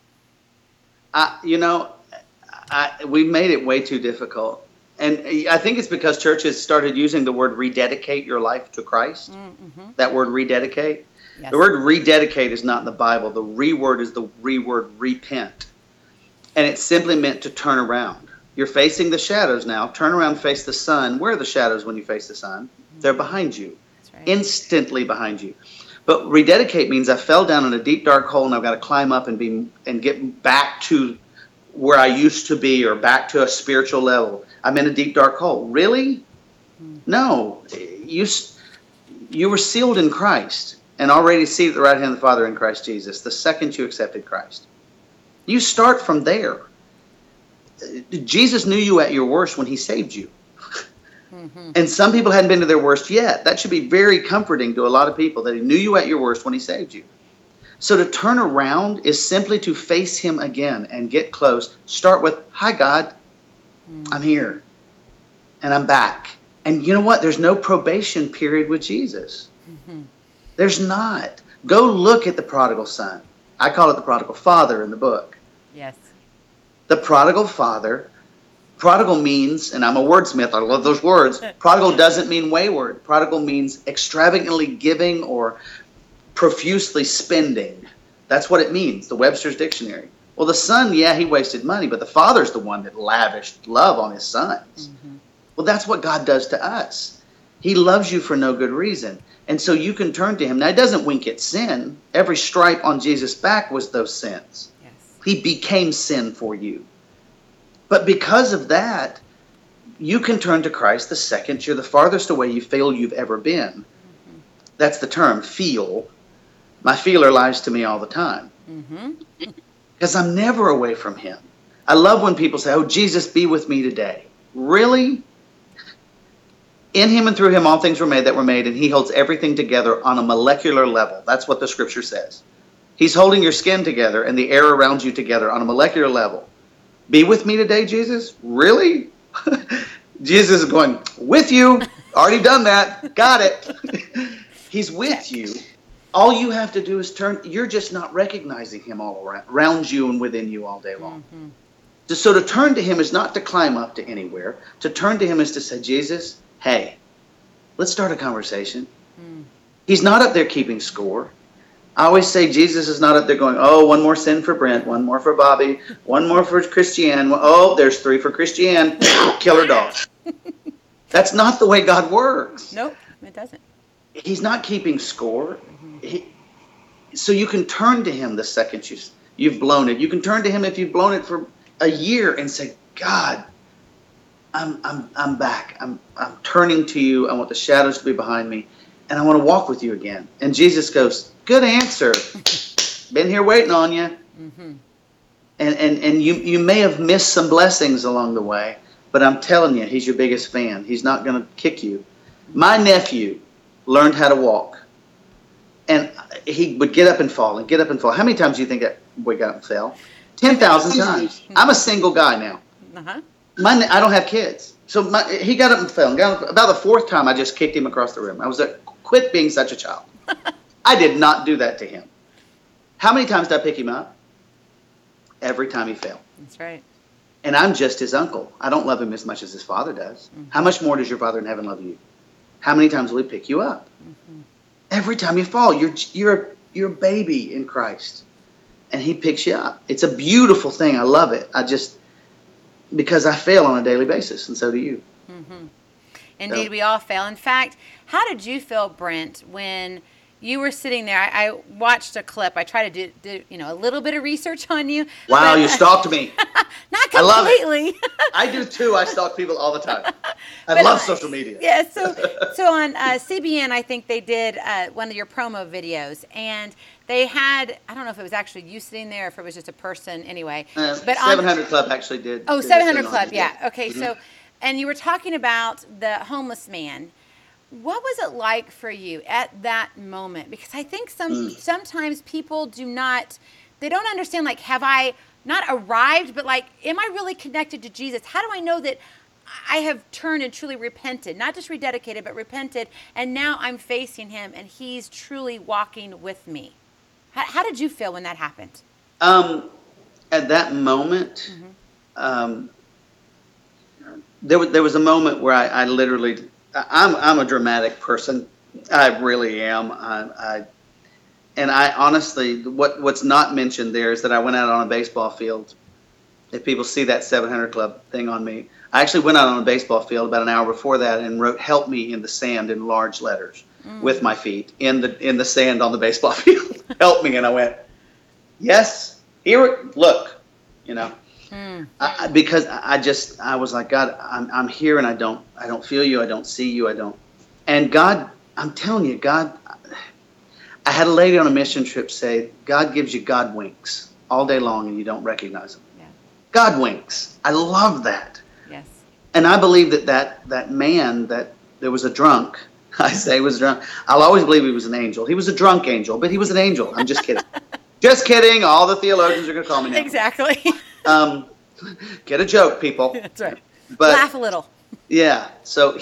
We made it way too difficult. And I think it's because churches started using the word rededicate your life to Christ. Mm-hmm. That word rededicate. Yes. The word rededicate is not in the Bible. The re-word is the re-word repent. And it's simply meant to turn around. You're facing the shadows now. Turn around, face the sun. Where are the shadows when you face the sun? Mm-hmm. They're behind you. That's right. Instantly behind you. But rededicate means I fell down in a deep, dark hole, and I've got to climb up and get back to where I used to be, or back to a spiritual level. I'm in a deep, dark hole. Really? No. You were sealed in Christ and already seated at the right hand of the Father in Christ Jesus the second you accepted Christ. You start from there. Jesus knew you at your worst when he saved you. Mm-hmm. And some people hadn't been to their worst yet. That should be very comforting to a lot of people, that he knew you at your worst when he saved you. So to turn around is simply to face him again and get close. Start with, hi, God, I'm here and I'm back. And you know what? There's no probation period with Jesus. Mm-hmm. There's not. Go look at the prodigal son. I call it the prodigal father in the book. Yes. The prodigal father. Prodigal means, and I'm a wordsmith, I love those words. Prodigal doesn't mean wayward. Prodigal means extravagantly giving or profusely spending. That's what it means, the Webster's Dictionary. Well, the son, he wasted money, but the father's the one that lavished love on his sons. Mm-hmm. Well, that's what God does to us. He loves you for no good reason. And so you can turn to him. Now, it doesn't wink at sin. Every stripe on Jesus' back was those sins. Yes. He became sin for you. But because of that, you can turn to Christ the second you're the farthest away you feel you've ever been. Mm-hmm. That's the term, feel. My feeler lies to me all the time. Because I'm never away from him. I love when people say, oh, Jesus, be with me today. Really? In him and through him all things were made that were made, and he holds everything together on a molecular level. That's what the scripture says. He's holding your skin together and the air around you together on a molecular level. Be with me today, Jesus? Really? Jesus is going, with you. Already done that. Got it. He's with you. All you have to do is turn. You're just not recognizing him all around you and within you all day long. Mm-hmm. So to turn to him is not to climb up to anywhere. To turn to him is to say, Jesus, hey, let's start a conversation. He's not up there keeping score. I always say Jesus is not up there going, oh, one more sin for Brent, one more for Bobby, one more for Christiane. Oh, there's 3 for Christiane. Killer dog. That's not the way God works. Nope, it doesn't. He's not keeping score. So you can turn to him the second you've blown it. You can turn to him if you've blown it for a year and say, God, I'm back. I'm turning to you. I want the shadows to be behind me, and I want to walk with you again. And Jesus goes, good answer. Been here waiting on you. Mm-hmm. And you may have missed some blessings along the way, but I'm telling you, he's your biggest fan. He's not going to kick you. My nephew learned how to walk. And he would get up and fall and get up and fall. How many times do you think that boy got up and fell? 10,000 times. I'm a single guy now. Uh-huh. I don't have kids. So he got up and fell. About the 4th time, I just kicked him across the room. I was like, quit being such a child. I did not do that to him. How many times did I pick him up? Every time he fell. That's right. And I'm just his uncle. I don't love him as much as his father does. Mm-hmm. How much more does your Father in heaven love you? How many times will he pick you up? Mm-hmm. Every time you fall, you're a baby in Christ. And he picks you up. It's a beautiful thing. I love it. because I fail on a daily basis, and so do you. Indeed, So- we all fail. In fact, how did you feel, Brent, when you were sitting there? I watched a clip. I tried to do a little bit of research on you. Wow, but, you stalked me. Not I love it. completely. I do too. I stalk people all the time. I love social media. Yeah, so on CBN, I think they did one of your promo videos, and they had, I don't know if it was actually you sitting there, or if it was just a person, anyway. But 700 Club actually did. Oh, did 700 a thing Club, on it. yeah. Okay, so, and you were talking about the homeless man. What was it like for you at that moment? Because I think sometimes people they don't understand, like, have I not arrived, but like, am I really connected to Jesus? How do I know that I have turned and truly repented, not just rededicated, but repented, and now I'm facing him and he's truly walking with me? How did you feel when that happened? At that moment, there was a moment where I literally, I'm a dramatic person. I really am. And I honestly, what's not mentioned there is that I went out on a baseball field. If people see that 700 Club thing on me, I actually went out on a baseball field about an hour before that and wrote "Help me" in the sand in large letters with my feet in the sand on the baseball field. Help me, and I went, yes, here, look, because I was like, God, I'm here and I don't feel you, I don't see you, and God, I'm telling you, God. I had a lady on a mission trip say, God gives you God winks all day long and you don't recognize them. Yeah. God winks. I love that. Yes. And I believe that man, that there was a drunk, I say was drunk. I'll always believe he was an angel. He was a drunk angel, but he was an angel. I'm just kidding. Just kidding. All the theologians are going to call me now. Exactly. Get a joke, people. That's right. But, laugh a little. Yeah. So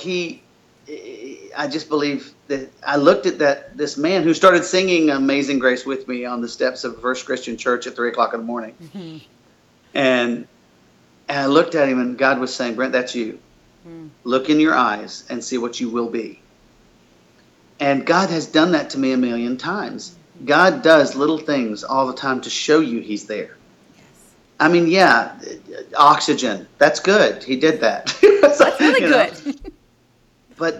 I just believe that I looked at this man who started singing Amazing Grace with me on the steps of First Christian Church at 3:00 in the morning. Mm-hmm. And I looked at him and God was saying, Brent, that's you. Look in your eyes and see what you will be. And God has done that to me a million times. God does little things all the time to show you he's there. Yes. I mean, yeah, oxygen, that's good. He did that. That's really good. But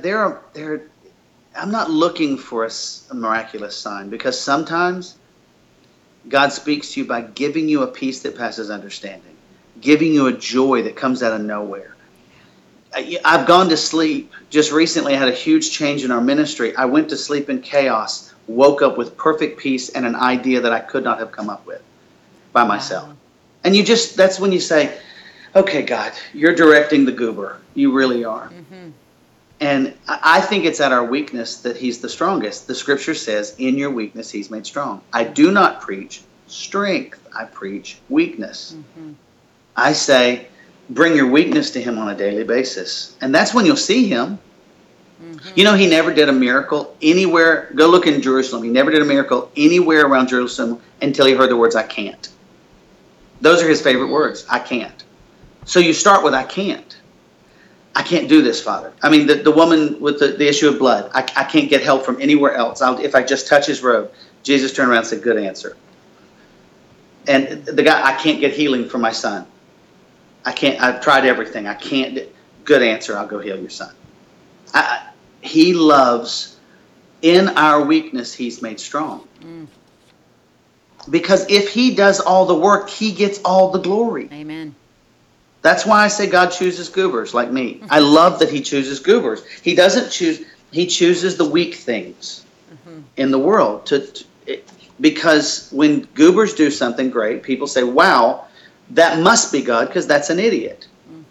I'm not looking for a miraculous sign, because sometimes God speaks to you by giving you a peace that passes understanding, giving you a joy that comes out of nowhere. I've gone to sleep. Just recently, I had a huge change in our ministry. I went to sleep in chaos, woke up with perfect peace and an idea that I could not have come up with by myself. Wow. And that's when you say, okay, God, you're directing the goober. You really are. Mm-hmm. And I think it's at our weakness that he's the strongest. The scripture says, in your weakness, he's made strong. I do not preach strength. I preach weakness. Mm-hmm. I say, bring your weakness to him on a daily basis. And that's when you'll see him. Mm-hmm. He never did a miracle anywhere. Go look in Jerusalem. He never did a miracle anywhere around Jerusalem until he heard the words, I can't. Those are his favorite words, I can't. So you start with, I can't. I can't do this, Father. I mean, the woman with the issue of blood, I can't get help from anywhere else. If I just touch his robe. Jesus turned around and said, good answer. And the guy, I can't get healing for my son. I've tried everything. I can't. Good answer. I'll go heal your son. He loves, in our weakness, he's made strong. Mm. Because if he does all the work, he gets all the glory. Amen. That's why I say God chooses goobers like me. I love that he chooses goobers. He doesn't choose, he chooses the weak things in the world. Because when goobers do something great, people say, wow, that must be God, because that's an idiot.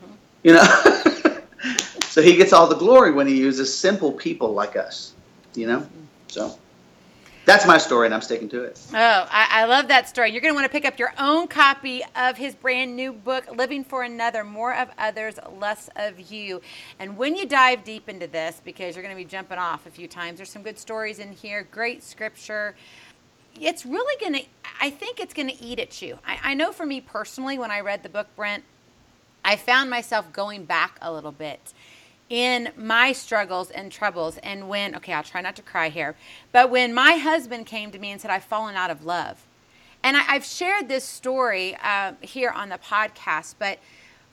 So he gets all the glory when he uses simple people like us, So that's my story, and I'm sticking to it. Oh, I love that story. You're going to want to pick up your own copy of his brand new book, Living for Another, More of Others, Less of You. And when you dive deep into this, because you're going to be jumping off a few times, there's some good stories in here, great scripture. It's really I think it's going to eat at you. I know for me personally, when I read the book, Brent, I found myself going back a little bit in my struggles and troubles. And I'll try not to cry here, but when my husband came to me and said, I've fallen out of love. And I've shared this story here on the podcast, but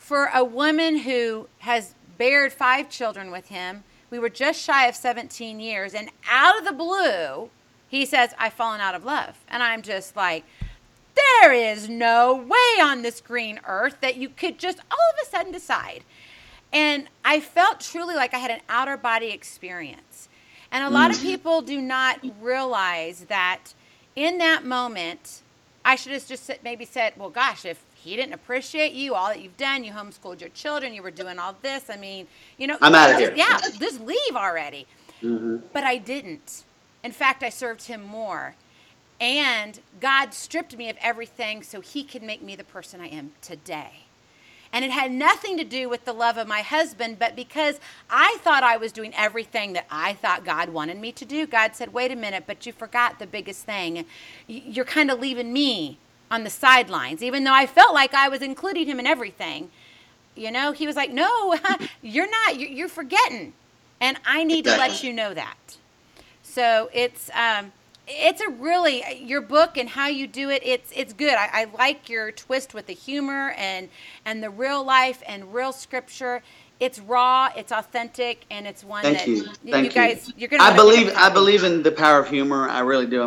for a woman who has bared 5 children with him, we were just shy of 17 years, and out of the blue, he says, I've fallen out of love. And I'm just like, there is no way on this green earth that you could just all of a sudden decide. And I felt truly like I had an outer body experience. And a lot of people do not realize that in that moment, I should have just maybe said, well, gosh, if he didn't appreciate you, all that you've done, you homeschooled your children, you were doing all this, I mean, you know. I'm out of here. Yeah, just leave already. But I didn't. In fact, I served him more. And God stripped me of everything so he could make me the person I am today. And it had nothing to do with the love of my husband, but because I thought I was doing everything that I thought God wanted me to do, God said, wait a minute, but you forgot the biggest thing. You're kind of leaving me on the sidelines, even though I felt like I was including him in everything. You know, he was like, no, you're not. You're forgetting. And I need to let you know that. So it's a really, your book and how you do it, it's good. I like your twist with the humor and the real life and real scripture. It's raw, it's authentic, and it's one Thank that you. you guys, you're going to. I believe in the power of humor. I really do.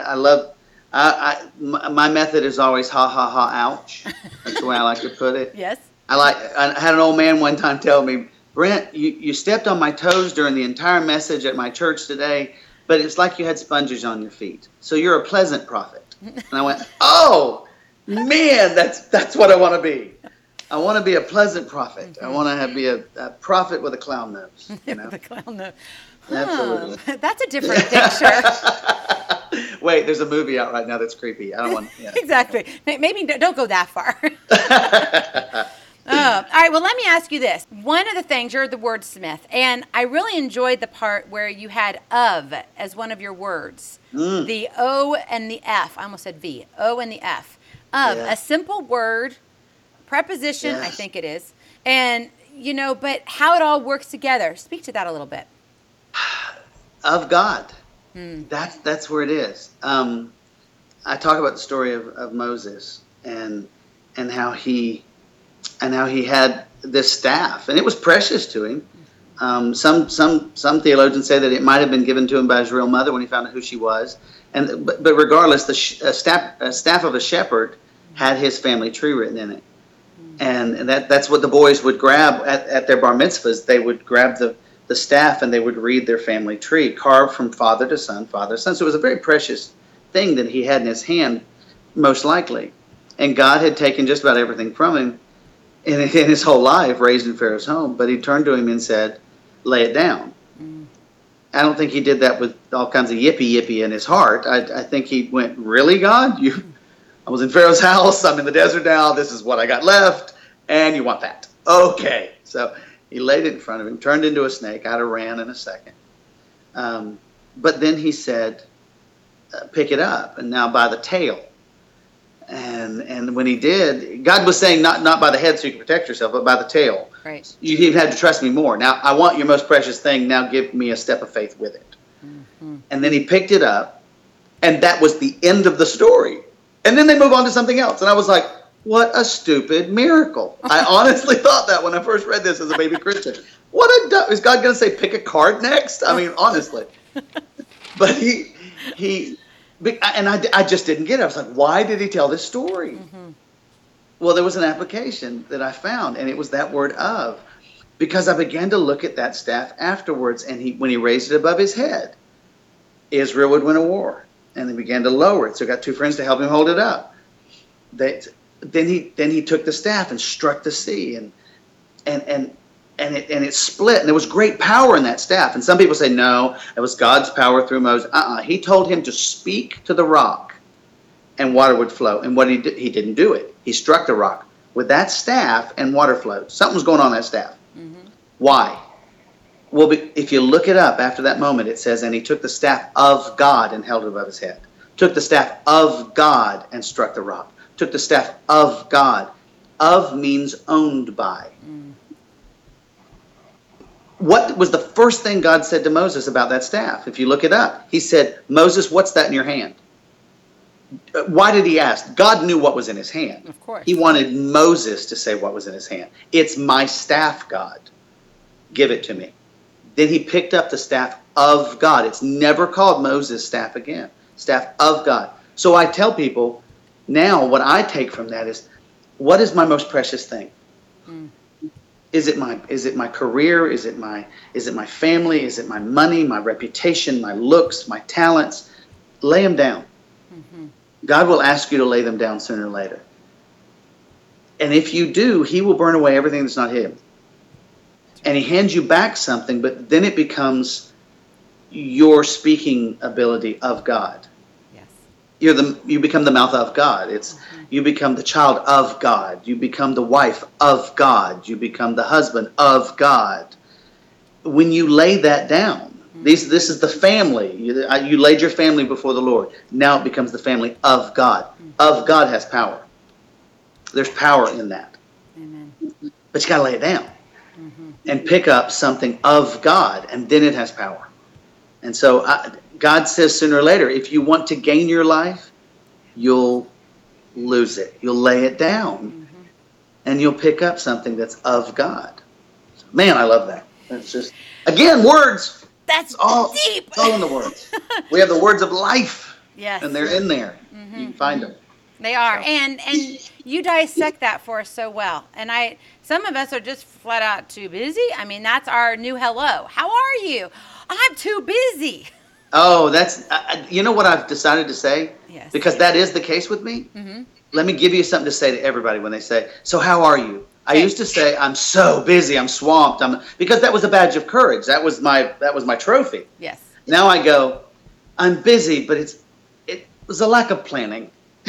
My method is always ha ha ha ouch. That's the way I like to put it. Yes. I had an old man one time tell me, Brent, you stepped on my toes during the entire message at my church today, but it's like you had sponges on your feet. So you're a pleasant prophet. And I went, oh, man, that's what I want to be. I want to be a pleasant prophet. I want to be a prophet with a clown nose. You know? The clown nose. Absolutely. That's a different picture. Wait, there's a movie out right now that's creepy. I don't want. Yeah. Exactly. Maybe don't go that far. All right, well, let me ask you this. One of the things, you're the wordsmith, and I really enjoyed the part where you had of as one of your words. The O and the F. I almost said V. O and the F. Of, a simple word, preposition, I think it is. And, you know, but how it all works together. Speak to that a little bit. Of God. That's where it is. I talk about the story of Moses and how he had this staff, and it was precious to him. Some theologians say that it might have been given to him by his real mother when he found out who she was. But regardless, the staff of a shepherd had his family tree written in it, and that's what the boys would grab at their bar mitzvahs. They would grab the staff and they would read their family tree, carved from father to son, father to son. So it was a very precious thing that he had in his hand, most likely. And God had taken just about everything from him in his whole life, raised in Pharaoh's home, but he turned to him and said, lay it down. I don't think he did that with all kinds of yippee in his heart. I think he went, really, God? I was in Pharaoh's house, I'm in the desert now, this is what I got left, and you want that. Okay. So he laid it in front of him, turned into a snake. I'd have ran in a second. But then he said, pick it up, and now by the tail. And when he did, God was saying not by the head so you can protect yourself, but by the tail. Right. You had to trust me more. Now, I want your most precious thing. Now give me a step of faith with it. And then he picked it up, and that was the end of the story. And then they move on to something else. And I was like, what a stupid miracle. I honestly thought that when I first read this as a baby Christian. Is God going to say pick a card next? I mean, honestly. But I just didn't get it. I was like, why did he tell this story? Well, there was an application that I found, and it was that word of. Because I began to look at that staff afterwards, and when he raised it above his head, Israel would win a war. And they began to lower it. So he got 2 friends to help him hold it up. Then he took the staff and struck the sea, and it split, and there was great power in that staff. And some people say, no, it was God's power through Moses. He told him to speak to the rock, and water would flow. And what he didn't do it. He struck the rock with that staff, and water flowed. Something was going on that staff. Why? Well, if you look it up after that moment, it says, and he took the staff of God and held it above his head. Took the staff of God and struck the rock. Took the staff of God. Of means owned by. What was the first thing God said to Moses about that staff? If you look it up, he said, Moses, what's that in your hand? Why did he ask? God knew what was in his hand. Of course. He wanted Moses to say what was in his hand. It's my staff, God. Give it to me. Then he picked up the staff of God. It's never called Moses' staff again. Staff of God. So I tell people now what I take from that is, what is my most precious thing? Is it my career? Is it my family? Is it my money, my reputation, my looks, my talents? Lay them down. God will ask you to lay them down sooner or later. And if you do, he will burn away everything that's not him. And he hands you back something, but then it becomes your speaking ability of God. Yes. You become the mouth of God. You become the child of God. You become the wife of God. You become the husband of God. When you lay that down, this is the family. You laid your family before the Lord. Now it becomes the family of God. Of God has power. There's power in that. Amen. But you got to lay it down and pick up something of God, and then it has power. And so God says sooner or later, if you want to gain your life, you'll lose it. You'll lay it down, and you'll pick up something that's of God. Man, I love that. That's just, again, words. That's deep. It's all in the words. We have the words of life. Yes. And they're in there. You can find them. They are. So. And you dissect that for us so well. And some of us are just flat out too busy. I mean, that's our new hello. How are you? I'm too busy. Oh, that's, you know what I've decided to say? Yes. Because that is the case with me. Let me give you something to say to everybody when they say, so how are you? I used to say, I'm so busy, I'm swamped, because that was a badge of courage. That was my trophy. Yes. Now I go, I'm busy, but it was a lack of planning.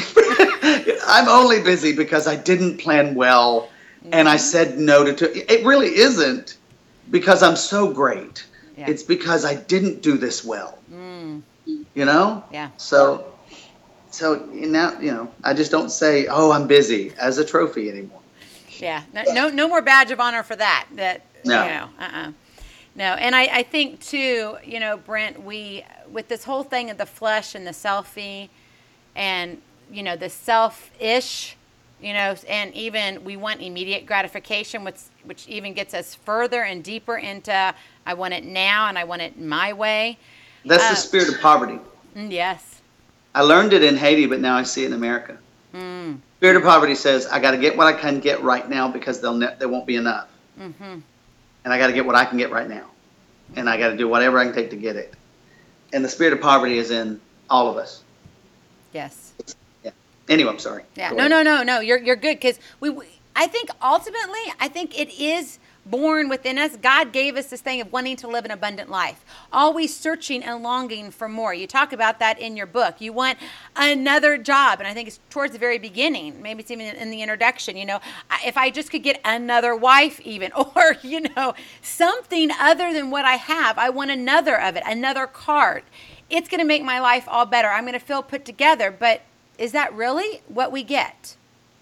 I'm only busy because I didn't plan well, and I said no to it. Really isn't because I'm so great. Yeah. It's because I didn't do this well. You know? Yeah. So now, I just don't say, oh, I'm busy as a trophy anymore. Yeah. No more badge of honor for that. No. No. And I think too, Brent, with this whole thing of the flesh and the selfie and, the selfish, and even we want immediate gratification, which even gets us further and deeper into I want it now and I want it my way. That's the spirit of poverty. Yes. I learned it in Haiti, but now I see it in America. Spirit of poverty says, I got to get what I can get right now because there won't be enough. And I got to get what I can get right now. And I got to do whatever I can take to get it. And the spirit of poverty is in all of us. Yes. Yeah. Anyway, I'm sorry. Yeah. No. You're good because I think ultimately, it is born within us. God gave us this thing of wanting to live an abundant life, always searching and longing for more. You talk about that in your book. You want another job, and I think it's towards the very beginning. Maybe it's even in the introduction. If I just could get another wife even, or, something other than what I have, I want another of it, another card. It's going to make my life all better. I'm going to feel put together, but is that really what we get?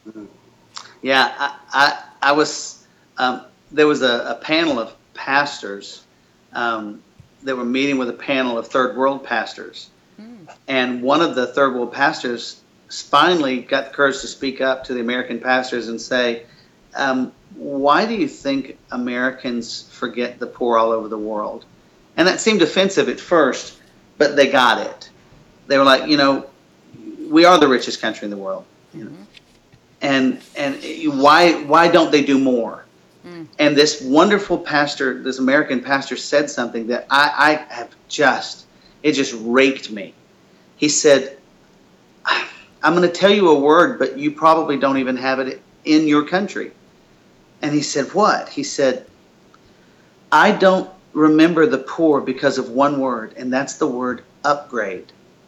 Yeah, I was... there was a panel of pastors that were meeting with a panel of third world pastors. And one of the third world pastors finally got the courage to speak up to the American pastors and say, why do you think Americans forget the poor all over the world? And that seemed offensive at first, but they got it. They were like, we are the richest country in the world. And why don't they do more? And this wonderful pastor, this American pastor, said something that it just raked me. He said, I'm going to tell you a word, but you probably don't even have it in your country. And he said, what? He said, I don't remember the poor because of one word, and that's the word upgrade.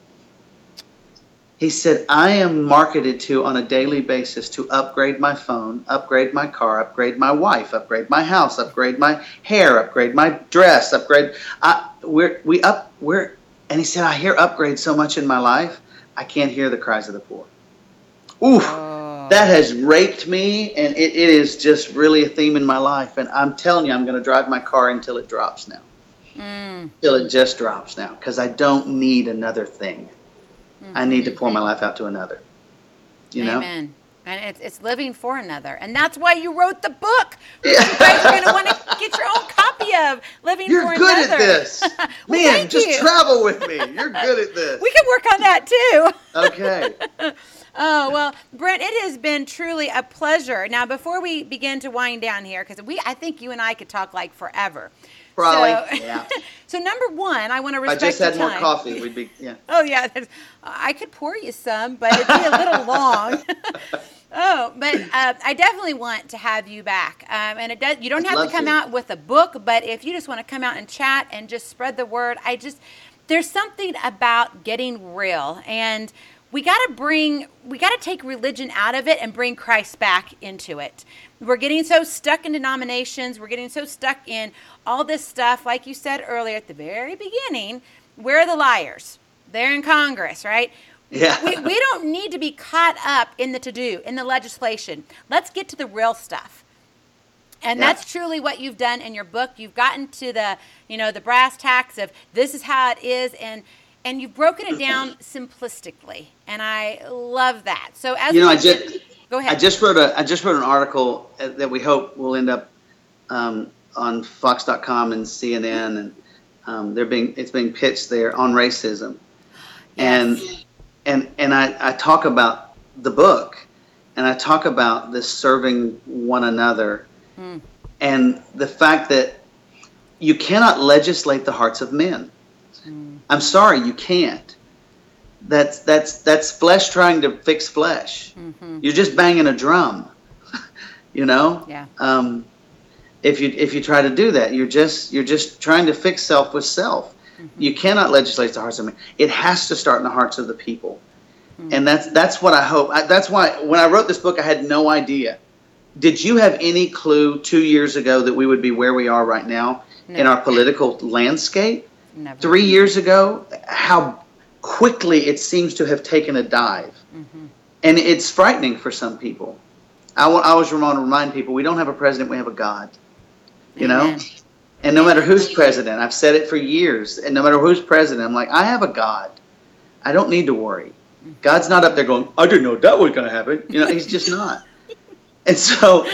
He said, I am marketed to on a daily basis to upgrade my phone, upgrade my car, upgrade my wife, upgrade my house, upgrade my hair, upgrade my dress, upgrade. And he said, I hear upgrade so much in my life, I can't hear the cries of the poor. Oof, that has raked me, and it is just really a theme in my life. And I'm telling you, I'm going to drive my car until it drops now. Till it just drops now, because I don't need another thing. I need to pour my life out to another. You know? Amen. And it's living for another. And that's why you wrote the book. You guys are going to want to get your own copy of Living You're for Another. good at this. Well, Man, just you. travel with me. You're good at this. We can work on that too. Okay. Oh, well, Brent, it has been truly a pleasure. Now, before we begin to wind down here, because I think you and I could talk like forever. Probably, yeah. So number one, I want to I respect just had your more time. coffee. We'd be, yeah. Oh, yeah. I could pour you some, but it'd be a little long. Oh, but I definitely want to have you back. And it does. You don't I'd have love to come to. out with a book, but if you just want to come out and chat and just spread the word, there's something about getting real. And we got to take religion out of it and bring Christ back into it. We're getting so stuck in denominations. We're getting so stuck in all this stuff. Like you said earlier at the very beginning, where are the liars? They're in Congress, right? Yeah. We don't need to be caught up in the to-do, in the legislation. Let's get to the real stuff. And Yeah. that's truly what you've done in your book. You've gotten to the brass tacks of this is how it is, and you've broken it down simplistically. And I love that. So as go ahead. I just wrote an article that we hope will end up on Fox.com and CNN, and it's being pitched there on racism, Yes. and I talk about the book, and I talk about this serving one another, and the fact that you cannot legislate the hearts of men. I'm sorry, you can't. That's flesh trying to fix flesh. You're just banging a drum, you know. Yeah. If you try to do that, you're just trying to fix self with self. You cannot legislate the hearts of men. It has to start in the hearts of the people, and that's what I hope. That's why when I wrote this book, I had no idea. Did you have any clue 2 years ago that we would be where we are right now in our political landscape? Never. 3 years ago, how quickly it seems to have taken a dive. And it's frightening for some people. I always want to remind people, we don't have a president, we have a God. You know? And no matter who's president, I've said it for years, and no matter who's president, I'm like, I have a God. I don't need to worry. God's not up there going, I didn't know that was going to happen. You know, he's just not. And so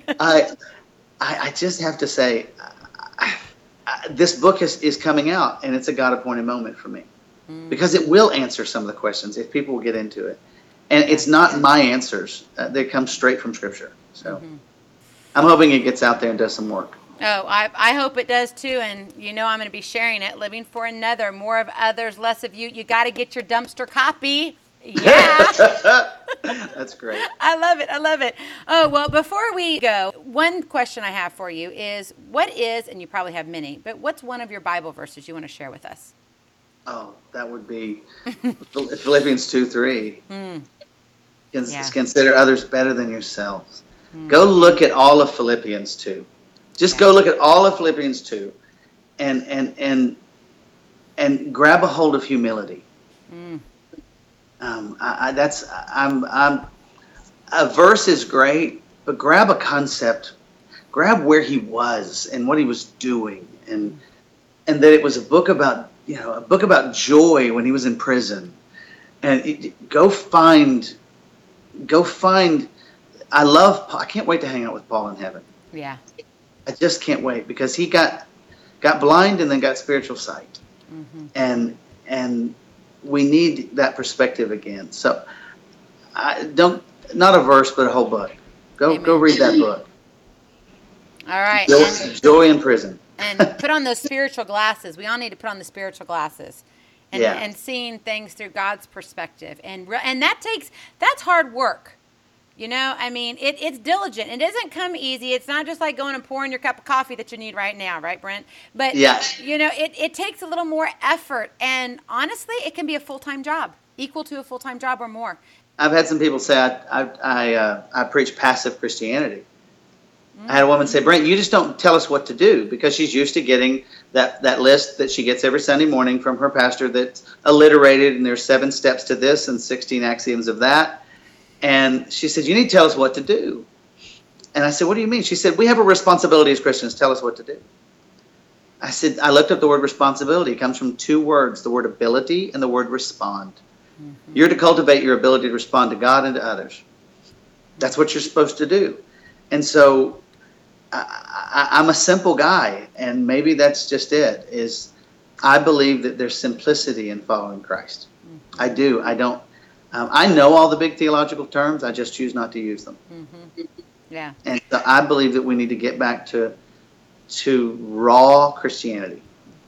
I just have to say, this book is coming out, and it's a God-appointed moment for me. Because it will answer some of the questions if people will get into it. And it's not my answers. They come straight from Scripture. So I'm hoping it gets out there and does some work. Oh, I hope it does too. And I'm going to be sharing it. Living for Another. More of others, less of you. You got to get your dumpster copy. Yeah. That's great. I love it. I love it. Oh, well, before we go, one question I have for you is what is, and you probably have many, but what's one of your Bible verses you want to share with us? Oh, that would be Philippians 2:3. Consider others better than yourselves. Go look at all of Philippians 2. Just go look at all of Philippians 2 and grab a hold of humility. A verse is great, but grab a concept, grab where he was and what he was doing, and that it was a book about joy when he was in prison, and go find. I can't wait to hang out with Paul in heaven. Yeah, I just can't wait because he got blind and then got spiritual sight, and we need that perspective again. So not a verse, but a whole book. Go read that book. All right. Joy in prison. And put on those spiritual glasses. We all need to put on the spiritual glasses, and seeing things through God's perspective. And that's hard work. I mean, it's diligent. It doesn't come easy. It's not just like going and pouring your cup of coffee that you need right now, right, Brent? But, it takes a little more effort. And honestly, it can be a full-time job, equal to a full-time job or more. I've had some people say I preach passive Christianity. I had a woman say, Brent, you just don't tell us what to do, because she's used to getting that list that she gets every Sunday morning from her pastor that's alliterated, and there's 7 steps to this and 16 axioms of that. And she said, you need to tell us what to do. And I said, what do you mean? She said, we have a responsibility as Christians. Tell us what to do. I said, I looked up the word responsibility. It comes from 2 words, the word ability and the word respond. You're to cultivate your ability to respond to God and to others. That's what you're supposed to do. And so I'm a simple guy, and maybe that's just it, is I believe that there's simplicity in following Christ. I do. I don't. I know all the big theological terms. I just choose not to use them. Yeah. And so I believe that we need to get back to raw Christianity,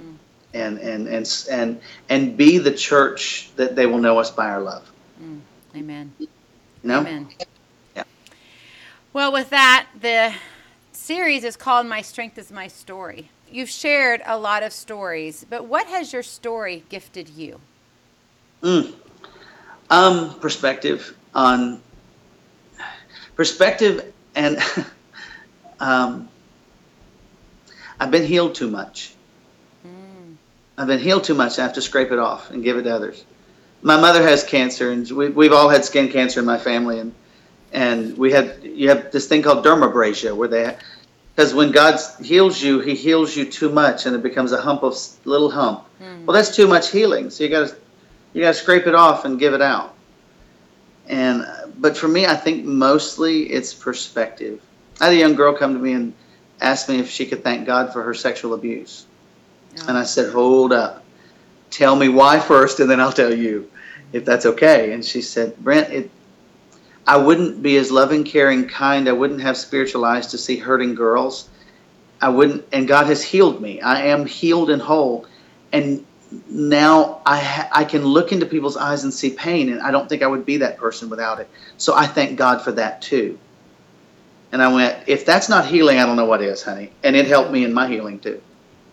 and be the church that they will know us by our love. Amen. You know? Amen. Yeah. Well, with that, the series is called My Strength is My Story. You've shared a lot of stories, but what has your story gifted you? Perspective and I've been healed too much. I've been healed too much. I have to scrape it off and give it to others. My mother has cancer, and we've all had skin cancer in my family, and you have this thing called dermabrasion, where because when God heals you, He heals you too much, and it becomes a little hump. Well, that's too much healing, so you got to scrape it off and give it out. But for me, I think mostly it's perspective. I had a young girl come to me and ask me if she could thank God for her sexual abuse. And I said, hold up. Tell me why first, and then I'll tell you if that's okay. And she said, Brent, I wouldn't be as loving, caring, kind. I wouldn't have spiritual eyes to see hurting girls. I wouldn't, and God has healed me. I am healed and whole. And now I can look into people's eyes and see pain, and I don't think I would be that person without it. So I thank God for that too. And I went, if that's not healing, I don't know what is, honey. And it helped me in my healing too.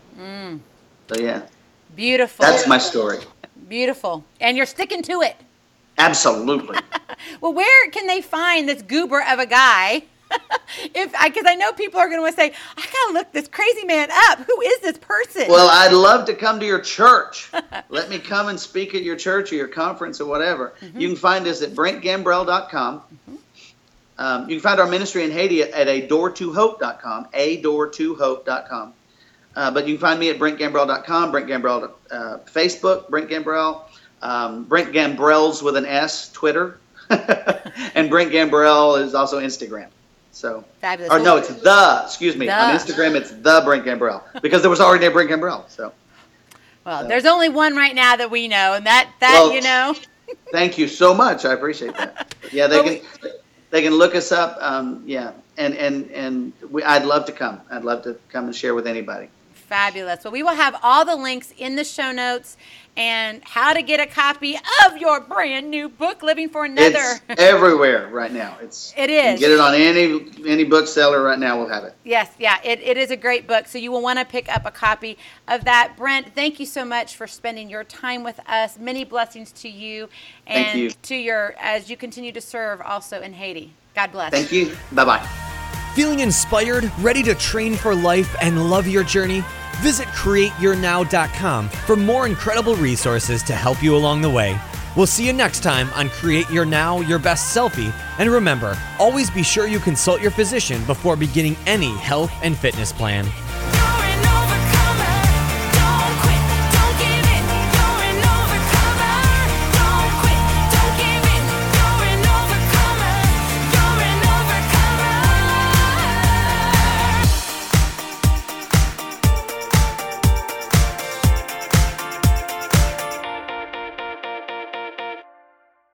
So yeah. Beautiful. That's my story. Beautiful. And you're sticking to it. Absolutely. Well, where can they find this goober of a guy? Because I know people are going to say, I got to look this crazy man up. Who is this person? Well, I'd love to come to your church. Let me come and speak at your church or your conference or whatever. You can find us at BrentGambrell.com. You can find our ministry in Haiti at adoortohope.com, adoortohope.com. But you can find me at BrentGambrell.com, Brent Gambrell Facebook, Brent Gambrell, Brent Gambrell's with an S, Twitter, and Brent Gambrell is also Instagram. So, fabulous. Or no, it's excuse me, on Instagram it's the Brent Gambrell, because there was already a Brent Gambrell. So, well, there's only one right now that we know, and that you know. Thank you so much. I appreciate that. Yeah, they can look us up. Yeah, and I'd love to come. I'd love to come and share with anybody. Fabulous. Well, we will have all the links in the show notes and how to get a copy of your brand new book, Living for Another. It's everywhere right now. It is. You can get it on any bookseller right now. We'll have it. Yes, yeah. It is a great book, so you will want to pick up a copy of that. Brent, thank you so much for spending your time with us. Many blessings to you and thank you. To as you continue to serve also in Haiti. God bless. Thank you. Bye-bye. Feeling inspired, ready to train for life, and love your journey? Visit CreateYourNow.com for more incredible resources to help you along the way. We'll see you next time on Create Your Now, Your Best Selfie. And remember, always be sure you consult your physician before beginning any health and fitness plan.